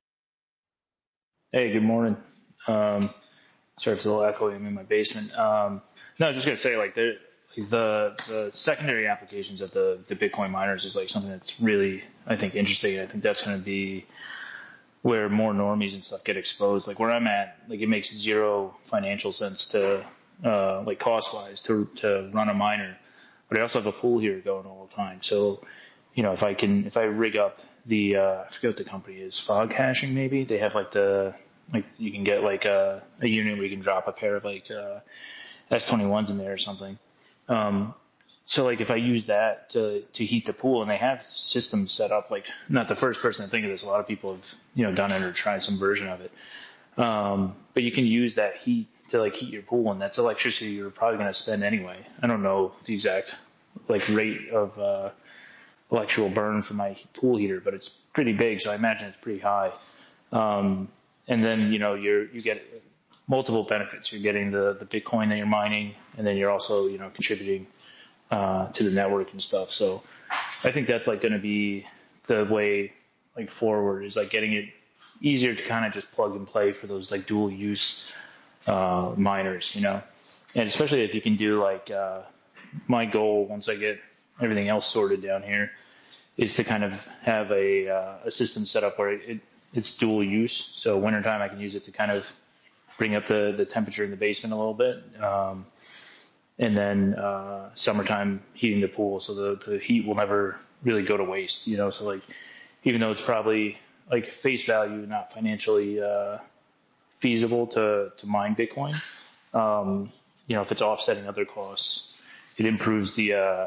Hey, good morning. Um, sorry if it's a little echoey. I'm in my basement. Um, no, I was just gonna say like the the the secondary applications of the the Bitcoin miners is like something that's really I think interesting. I think that's gonna be where more normies and stuff get exposed. Like where I'm at, like it makes zero financial sense to uh, like cost wise to to run a miner, but I also have a pool here going all the time. So you know if I can if I rig up the uh, I forget what the company is, Fog Hashing maybe. They have like the like you can get like a, a unit where you can drop a pair of like uh, S twenty-ones in there or something. Um, so like if I use that to to heat the pool, and they have systems set up, like not the first person to think of this. A lot of people have you know done it or tried some version of it. Um, but you can use that heat to like heat your pool, and that's electricity you're probably going to spend anyway. I don't know the exact like rate of uh, electrical burn from my pool heater, but it's pretty big, so I imagine it's pretty high. Um, and then, you know, you're, you get multiple benefits. You're getting the, the Bitcoin that you're mining, and then you're also, you know, contributing, uh, to the network and stuff. So I think that's like going to be the way like forward, is like getting it easier to kind of just plug and play for those like dual use, uh, miners, you know, and especially if you can do like, uh, my goal once I get everything else sorted down here is to kind of have a, uh, a system set up where it, it's dual use. So wintertime I can use it to kind of bring up the, the temperature in the basement a little bit. Um, and then, uh, summertime heating the pool. So the, the heat will never really go to waste, you know? So like, even though it's probably like face value, not financially, uh, feasible to, to mine Bitcoin, um, you know, if it's offsetting other costs, it improves the, uh,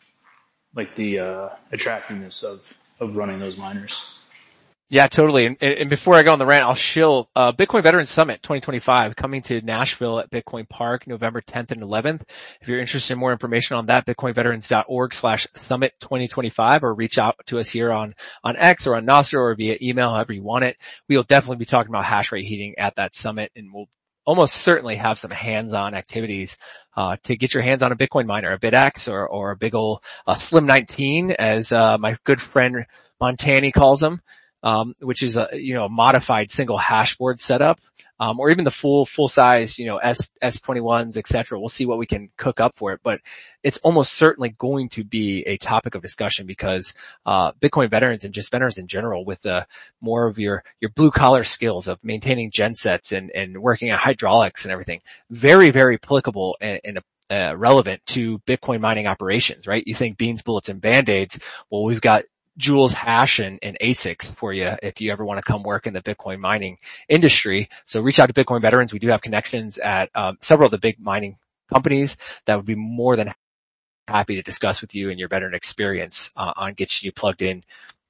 like the, uh, attractiveness of, of running those miners. Yeah, totally. And, and before I go on the rant, I'll shill, uh, Bitcoin Veterans Summit twenty twenty-five coming to Nashville at Bitcoin Park, November tenth and eleventh. If you're interested in more information on that, bitcoinveterans.org slash summit 2025, or reach out to us here on, on X or on Nostr or via email, however you want it. We'll definitely be talking about hash rate heating at that summit, and we'll almost certainly have some hands-on activities, uh, to get your hands on a Bitcoin miner, a BitX or, or a big ol', uh, Slim nineteen, as, uh, my good friend Montani calls them. Um, which is a, you know, a modified single hashboard setup, um, or even the full, full size, you know, S, S twenty-ones, et cetera. We'll see what we can cook up for it, but it's almost certainly going to be a topic of discussion because, uh, Bitcoin veterans and just veterans in general with, uh, more of your, your blue collar skills of maintaining gensets and, and working on hydraulics and everything, very, very applicable and, and uh, relevant to Bitcoin mining operations, right? You think beans, bullets, and band-aids. Well, we've got Joules Hash and, and A S I Cs for you if you ever want to come work in the Bitcoin mining industry. So reach out to Bitcoin Veterans. We do have connections at um, several of the big mining companies that would be more than happy to discuss with you and your veteran experience uh, on getting you plugged in.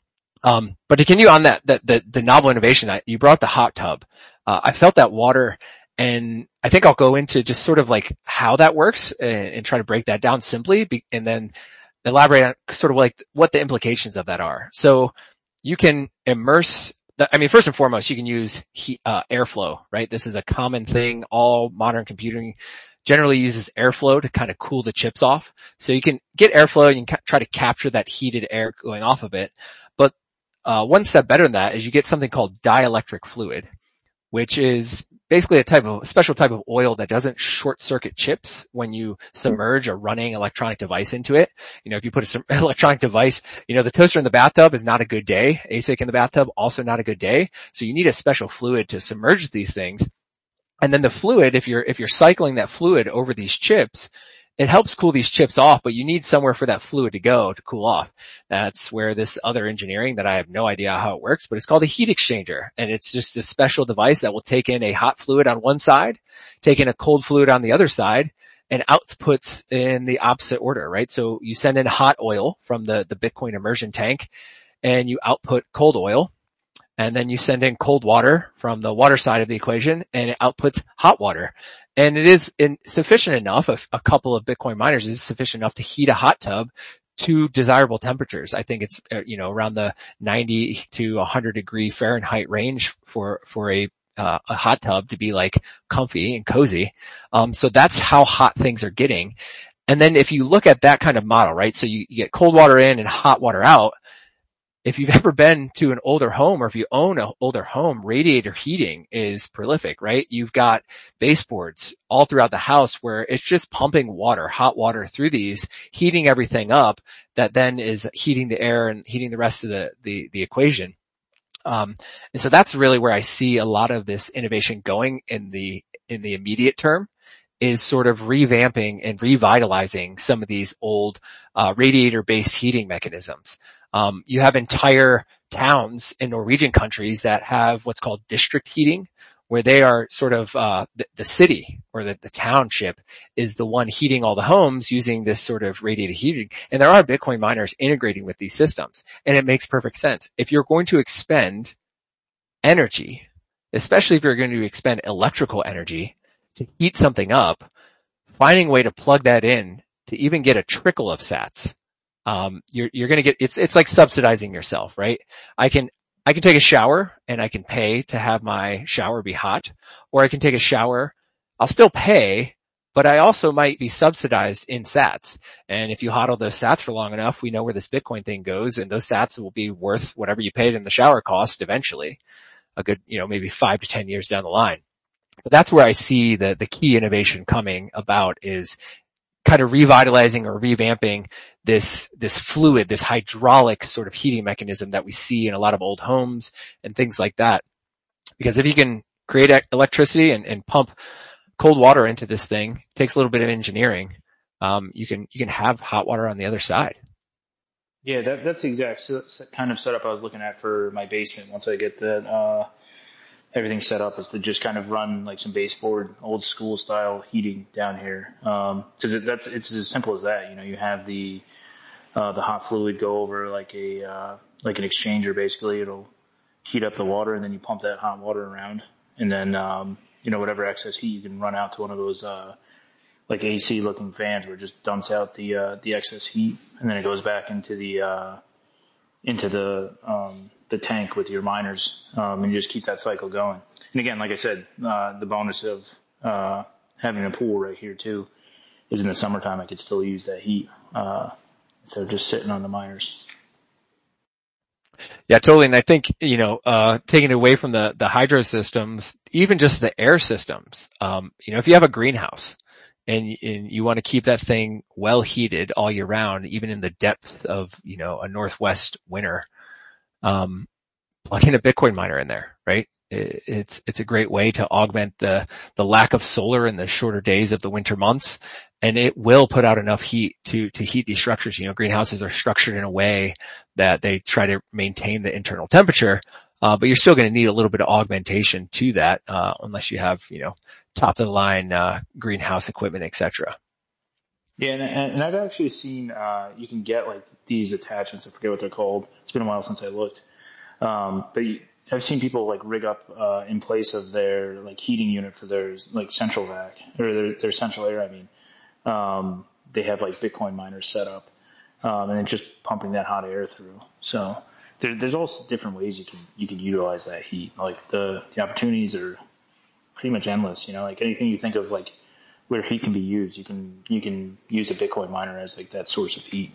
Um, but to continue on that, that the, the novel innovation, I, you brought the hot tub. Uh, I felt that water, and I think I'll go into just sort of like how that works and, and try to break that down simply, be, and then elaborate on sort of like what the implications of that are. So you can immerse, the, I mean, first and foremost, you can use heat, uh, airflow, right? This is a common thing. All modern computing generally uses airflow to kind of cool the chips off. So you can get airflow and you can ca- try to capture that heated air going off of it. But, uh, one step better than that is you get something called dielectric fluid, which is basically a type of, a special type of oil that doesn't short circuit chips when you submerge a running electronic device into it. You know, if you put an electronic device, you know, the toaster in the bathtub is not a good day. A S I C in the bathtub, also not a good day. So you need a special fluid to submerge these things. And then the fluid, if you're, if you're cycling that fluid over these chips, it helps cool these chips off, but you need somewhere for that fluid to go to cool off. That's where this other engineering that I have no idea how it works, but it's called a heat exchanger. And it's just a special device that will take in a hot fluid on one side, take in a cold fluid on the other side, and outputs in the opposite order, right? So you send in hot oil from the, the Bitcoin immersion tank, and you output cold oil. And then you send in cold water from the water side of the equation, and it outputs hot water. And it is in, sufficient enough, a, a couple of Bitcoin miners is sufficient enough to heat a hot tub to desirable temperatures. I think it's, you know, around the ninety to one hundred degree Fahrenheit range for, for a, uh, a hot tub to be like comfy and cozy. Um, so that's how hot things are getting. And then if you look at that kind of model, right? So you, you get cold water in and hot water out. If you've ever been to an older home, or if you own an older home, radiator heating is prolific, right? You've got baseboards all throughout the house where it's just pumping water, hot water through these, heating everything up, that then is heating the air and heating the rest of the, the, the equation. Um, and so that's really where I see a lot of this innovation going in the, in the immediate term, is sort of revamping and revitalizing some of these old, uh, radiator-based heating mechanisms. Um, you have entire towns in Norwegian countries that have what's called district heating, where they are sort of, uh, the, the city or the, the township is the one heating all the homes using this sort of radiator heating. And there are Bitcoin miners integrating with these systems, and it makes perfect sense. If you're going to expend energy, especially if you're going to expend electrical energy to heat something up, finding a way to plug that in to even get a trickle of sats um, you're, you're going to get, it's, it's like subsidizing yourself, right? I can, I can take a shower and I can pay to have my shower be hot, or I can take a shower. I'll still pay, but I also might be subsidized in sats. And if you hodl those sats for long enough, we know where this Bitcoin thing goes, and those sats will be worth whatever you paid in the shower cost eventually, a good, you know, maybe five to ten years down the line. But that's where I see the, the key innovation coming about, is kind of revitalizing or revamping this, this fluid, this hydraulic sort of heating mechanism that we see in a lot of old homes and things like that. Because if you can create electricity and, and pump cold water into this thing, it takes a little bit of engineering. Um, you can, you can have hot water on the other side. Yeah, that, that's the exact kind of setup I was looking at for my basement. Once I get that, uh, everything set up, is to just kind of run like some baseboard, old school style heating down here. Um, cause it, that's, it's as simple as that. You know, you have the, uh, the hot fluid go over like a, uh, like an exchanger basically. It'll heat up the water, and then you pump that hot water around, and then, um, you know, whatever excess heat you can run out to one of those, uh, like A C looking fans where it just dumps out the, uh, the excess heat, and then it goes back into the, uh, into the, um, the tank with your miners, um, and you just keep that cycle going. And again, like I said, uh, the bonus of, uh, having a pool right here too is in the summertime, I could still use that heat, uh, instead of just sitting on the miners. Yeah, totally. And I think, you know, uh, taking it away from the, the hydro systems, even just the air systems, um, you know, if you have a greenhouse and, and you want to keep that thing well heated all year round, even in the depths of, you know, a Northwest winter, um, plug in a Bitcoin miner in there, right? It, it's, it's a great way to augment the, the lack of solar in the shorter days of the winter months. And it will put out enough heat to, to heat these structures. You know, greenhouses are structured in a way that they try to maintain the internal temperature. Uh, but you're still going to need a little bit of augmentation to that, uh, unless you have, you know, top of the line, uh, greenhouse equipment, et cetera. Yeah, and, and I've actually seen, uh, you can get like these attachments. I forget what they're called. It's been a while since I looked. Um, but you, I've seen people like rig up, uh, in place of their like heating unit for their like central vac, or their, their central air, I mean. Um, they have like Bitcoin miners set up, um, and it's just pumping that hot air through. So there, there's also different ways you can, you can utilize that heat. Like the, the opportunities are pretty much endless, you know, like anything you think of like where heat can be used, you can, you can use a Bitcoin miner as like that source of heat.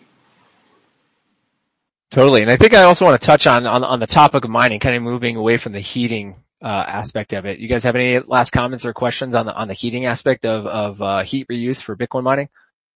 Totally. And I think I also want to touch on, on, on the topic of mining, kind of moving away from the heating Uh, aspect of it. You guys have any last comments or questions on the, on the heating aspect of, of, uh, heat reuse for Bitcoin mining?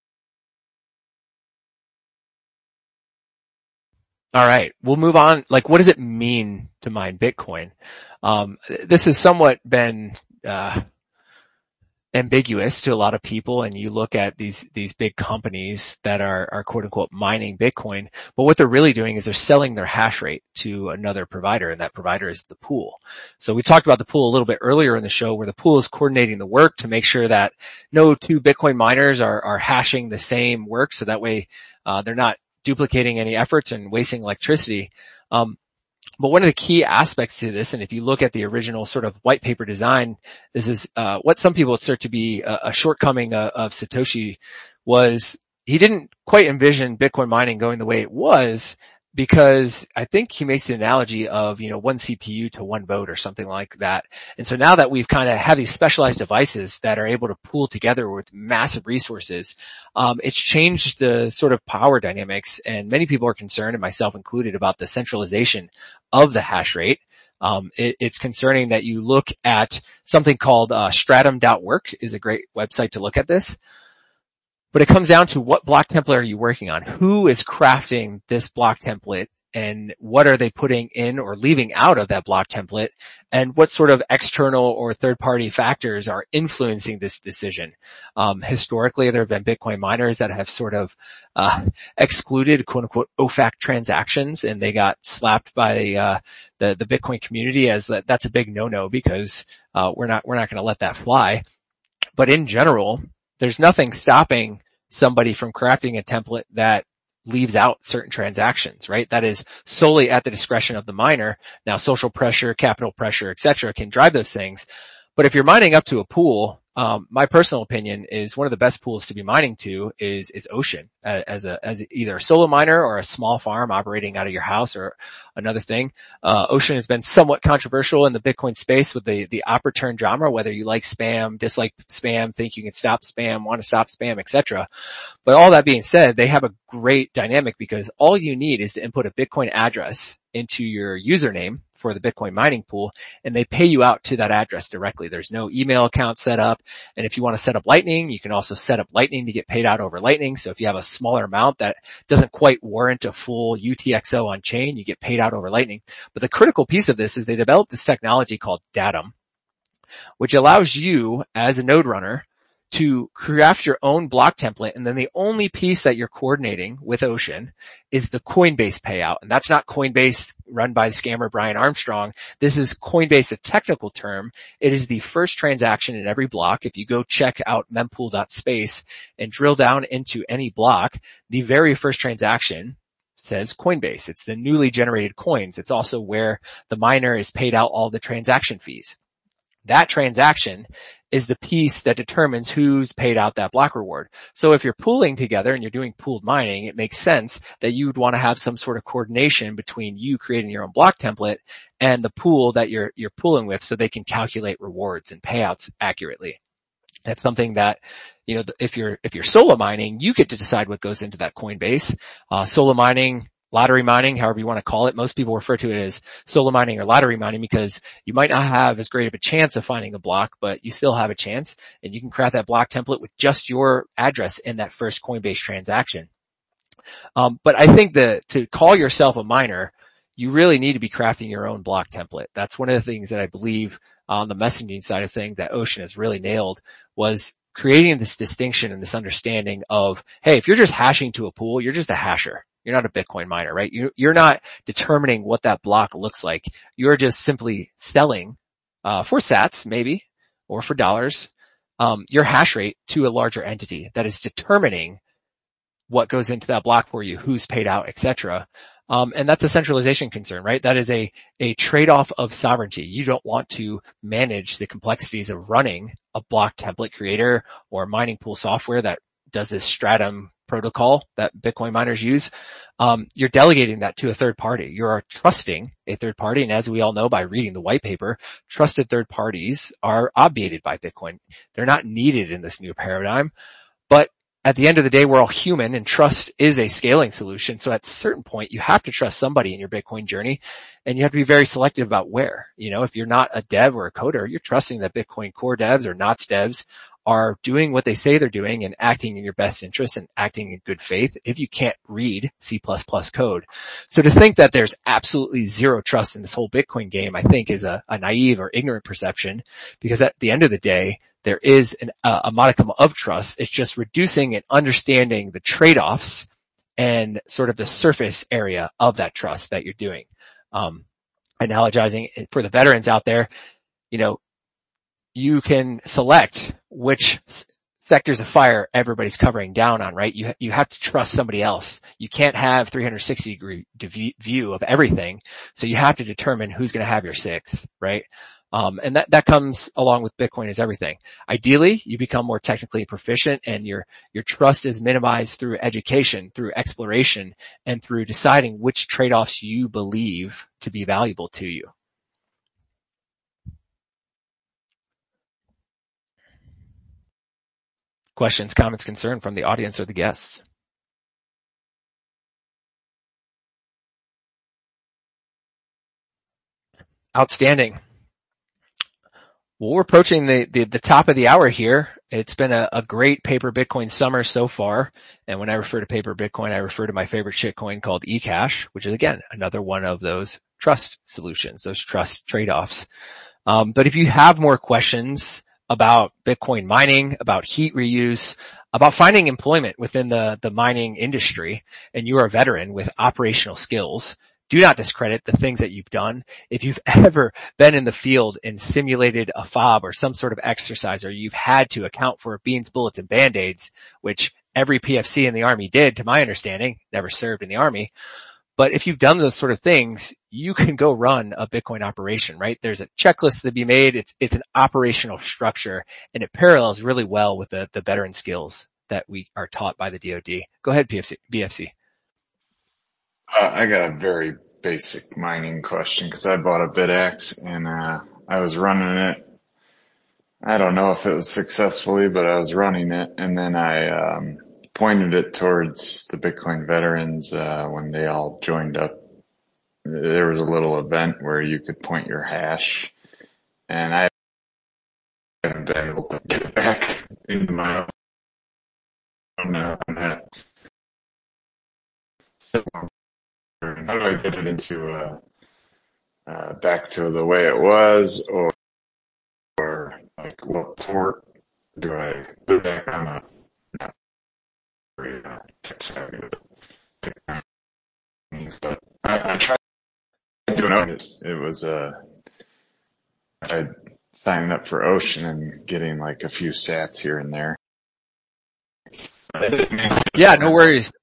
All right. We'll move on. Like, what does it mean to mine Bitcoin? Um, this has somewhat been, uh, ambiguous to a lot of people, and you look at these these big companies that are are quote unquote mining Bitcoin, but what they're really doing is they're selling their hash rate to another provider, and that provider is the pool. So we talked about the pool a little bit earlier in the show, where the pool is coordinating the work to make sure that no two Bitcoin miners are are hashing the same work, so that way uh they're not duplicating any efforts and wasting electricity. Um But one of the key aspects to this, and if you look at the original sort of white paper design, this is uh, what some people assert to be a, a shortcoming of, of Satoshi, was he didn't quite envision Bitcoin mining going the way it was, because I think he makes the analogy of, you know, one C P U to one vote or something like that. And so now that we've kind of have these specialized devices that are able to pool together with massive resources, um, it's changed the sort of power dynamics, and many people are concerned, and myself included, about the centralization of the hash rate. Um, it, it's concerning that you look at something called uh, stratum dot work is a great website to look at this. But it comes down to what block template are you working on? Who is crafting this block template, and what are they putting in or leaving out of that block template? And what sort of external or third-party factors are influencing this decision? Um, historically, there have been Bitcoin miners that have sort of uh, excluded quote-unquote O FAC transactions, and they got slapped by uh, the the Bitcoin community as that, that's a big no-no, because uh, we're not we're not going to let that fly. But in general, there's nothing stopping somebody from crafting a template that leaves out certain transactions, right? That is solely at the discretion of the miner. Now, social pressure, capital pressure, et cetera, can drive those things. But if you're mining up to a pool, Um, my personal opinion is one of the best pools to be mining to is, is Ocean uh, as a, as either a solo miner or a small farm operating out of your house or another thing. Uh, Ocean has been somewhat controversial in the Bitcoin space with the, the op return drama, whether you like spam, dislike spam, think you can stop spam, want to stop spam, et cetera. But all that being said, they have a great dynamic because all you need is to input a Bitcoin address into your username for the Bitcoin mining pool, and they pay you out to that address directly. There's no email account set up. And if you want to set up Lightning, you can also set up Lightning to get paid out over Lightning. So if you have a smaller amount that doesn't quite warrant a full U T X O on chain, you get paid out over Lightning. But the critical piece of this is they developed this technology called Datum, which allows you as a node runner to craft your own block template, and then the only piece that you're coordinating with Ocean is the Coinbase payout. And that's not Coinbase run by the scammer Brian Armstrong. This is Coinbase, a technical term. It is the first transaction in every block. If you go check out mempool dot space and drill down into any block, the very first transaction says Coinbase. It's the newly generated coins. It's also where the miner is paid out all the transaction fees. That transaction is the piece that determines who's paid out that block reward. So if you're pooling together and you're doing pooled mining, it makes sense that you would want to have some sort of coordination between you creating your own block template and the pool that you're, you're pooling with so they can calculate rewards and payouts accurately. That's something that, you know, if you're, if you're solo mining, you get to decide what goes into that Coinbase. Uh, solo mining, lottery mining, however you want to call it. Most people refer to it as solo mining or lottery mining because you might not have as great of a chance of finding a block, but you still have a chance, and you can craft that block template with just your address in that first Coinbase transaction. Um, but I think that to call yourself a miner, you really need to be crafting your own block template. That's one of the things that I believe on the messaging side of things that Ocean has really nailed, was creating this distinction and this understanding of, hey, if you're just hashing to a pool, you're just a hasher. You're not a Bitcoin miner, right? You, you're not determining what that block looks like. You're just simply selling, uh, for sats maybe, or for dollars, um, your hash rate to a larger entity that is determining what goes into that block for you, who's paid out, et cetera. Um, and that's a centralization concern, right? That is a, a trade-off of sovereignty. You don't want to manage the complexities of running a block template creator or mining pool software that does this Stratum protocol that Bitcoin miners use. Um, you're delegating that to a third party. You're trusting a third party. And as we all know by reading the white paper, trusted third parties are obviated by Bitcoin. They're not needed in this new paradigm. But at the end of the day, we're all human, and trust is a scaling solution. So at a certain point, you have to trust somebody in your Bitcoin journey, and you have to be very selective about where. You know, if you're not a dev or a coder, you're trusting that Bitcoin core devs or N O T S devs are doing what they say they're doing and acting in your best interest and acting in good faith if you can't read C plus plus code. So to think that there's absolutely zero trust in this whole Bitcoin game, I think is a, a naive or ignorant perception, because at the end of the day, there is an, uh, a modicum of trust. It's just reducing and understanding the trade-offs and sort of the surface area of that trust that you're doing. Um, analogizing for the veterans out there, you know, you can select which s- sectors of fire everybody's covering down on, right? You, you have to trust somebody else. You can't have three hundred sixty degree de- view of everything. So you have to determine who's going to have your six, right? Um, and that, that comes along with Bitcoin as everything. Ideally, you become more technically proficient, and your, your trust is minimized through education, through exploration, and through deciding which trade-offs you believe to be valuable to you. Questions, comments, concern from the audience or the guests? Outstanding. Well, we're approaching the, the, the top of the hour here. It's been a, a great paper Bitcoin summer so far. And when I refer to paper Bitcoin, I refer to my favorite shitcoin called eCash, which is, again, another one of those trust solutions, those trust trade-offs. Um, but if you have more questions about Bitcoin mining, about heat reuse, about finding employment within the, the mining industry, and you are a veteran with operational skills, do not discredit the things that you've done. If you've ever been in the field and simulated a fob or some sort of exercise, or you've had to account for beans, bullets, and Band-Aids, which every P F C in the Army did, to my understanding, never served in the Army, But if you've done those sort of things, you can go run a Bitcoin operation, right? There's a checklist to be made. It's, it's an operational structure, and it parallels really well with the, the veteran skills that we are taught by the D O D. Go ahead, P F C, B F C. Uh, I got a very basic mining question because I bought a BitAxe and, uh, I was running it. I don't know if it was successfully, but I was running it, and then I, um, pointed it towards the Bitcoin veterans, uh, when they all joined up. There was a little event where you could point your hash, and I haven't been able to get back into my own, uh, net. So, how do I get it into, uh, uh, back to the way it was, or, or like what port do I put it back on a, not very, uh, tech savvy with it. But I, I tried doing it. It was, uh, I signing up for Ocean and getting like a few sats here and there. Yeah, no worries.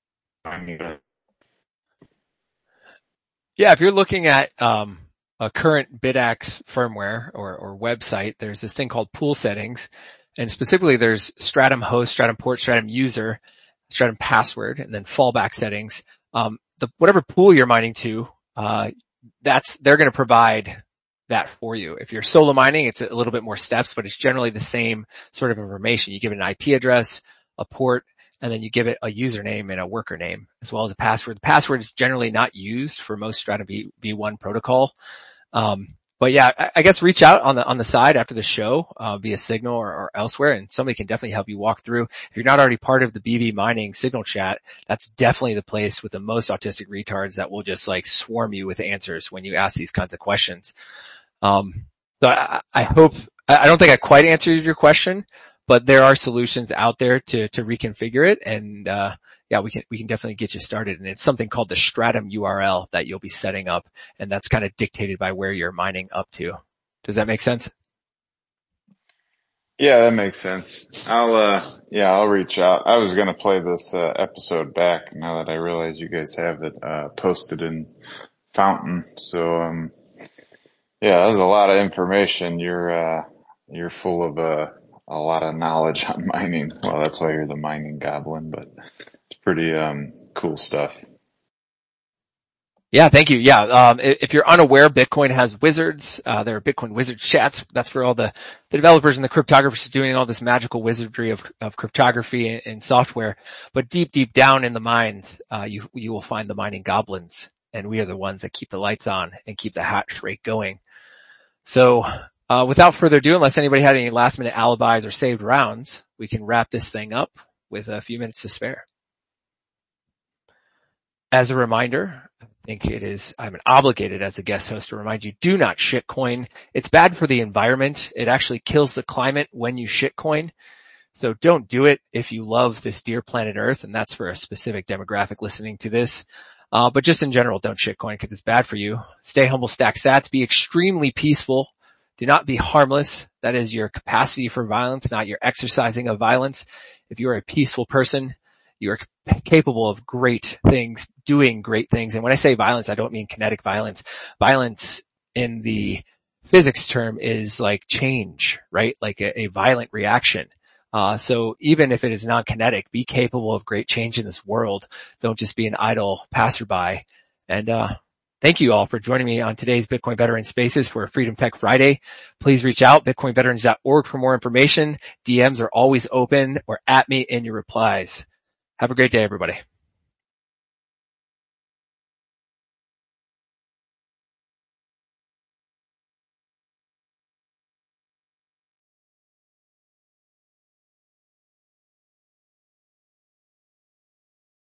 Yeah, if you're looking at um a current BitAxe firmware or, or website, there's this thing called pool settings, and specifically there's Stratum host, Stratum port, Stratum user, Stratum password, and then fallback settings. Um, the whatever pool you're mining to, uh, that's they're going to provide that for you. If you're solo mining, it's a little bit more steps, but it's generally the same sort of information. You give it an I P address, a port, and then you give it a username and a worker name, as well as a password. The password is generally not used for most Stratum v one protocol. Um, but yeah, I, I guess reach out on the, on the side after the show, uh, via Signal or, or elsewhere, and somebody can definitely help you walk through. If you're not already part of the B V Mining Signal chat, that's definitely the place with the most autistic retards that will just like swarm you with answers when you ask these kinds of questions. Um, so I, I hope, I don't think I quite answered your question, but there are solutions out there to, to reconfigure it. And, uh, yeah, we can, we can definitely get you started. And it's something called the Stratum U R L that you'll be setting up. And that's kind of dictated by where you're mining up to. Does that make sense? Yeah, that makes sense. I'll, uh, yeah, I'll reach out. I was going to play this, uh, episode back now that I realize you guys have it, uh, posted in Fountain. So, um, yeah, there's a lot of information. You're, uh, you're full of, uh, a lot of knowledge on mining. Well, that's why you're the mining goblin, but it's pretty, um, cool stuff. Yeah, thank you. Yeah, um, if you're unaware, Bitcoin has wizards. Uh, there are Bitcoin wizard chats. That's for all the, the developers and the cryptographers doing all this magical wizardry of, of cryptography and, and software. But deep, deep down in the mines, uh, you, you will find the mining goblins, and we are the ones that keep the lights on and keep the hash rate going. So, Uh, without further ado, unless anybody had any last minute alibis or saved rounds, we can wrap this thing up with a few minutes to spare. As a reminder, I think it is, I'm obligated as a guest host to remind you, do not shitcoin. It's bad for the environment. It actually kills the climate when you shitcoin. So don't do it if you love this dear planet Earth, and that's for a specific demographic listening to this. Uh, but just in general, don't shitcoin because it's bad for you. Stay humble, stack sats, be extremely peaceful. Do not be harmless. That is your capacity for violence, not your exercising of violence. If you are a peaceful person, you are capable of great things, doing great things. And when I say violence, I don't mean kinetic violence. Violence in the physics term is like change, right? Like a, a violent reaction. Uh, so even if it is non-kinetic, be capable of great change in this world. Don't just be an idle passerby. And, uh, thank you all for joining me on today's Bitcoin Veteran Spaces for Freedom Tech Friday. Please reach out, bitcoin veterans dot org for more information. D Ms are always open, or at me in your replies. Have a great day, everybody.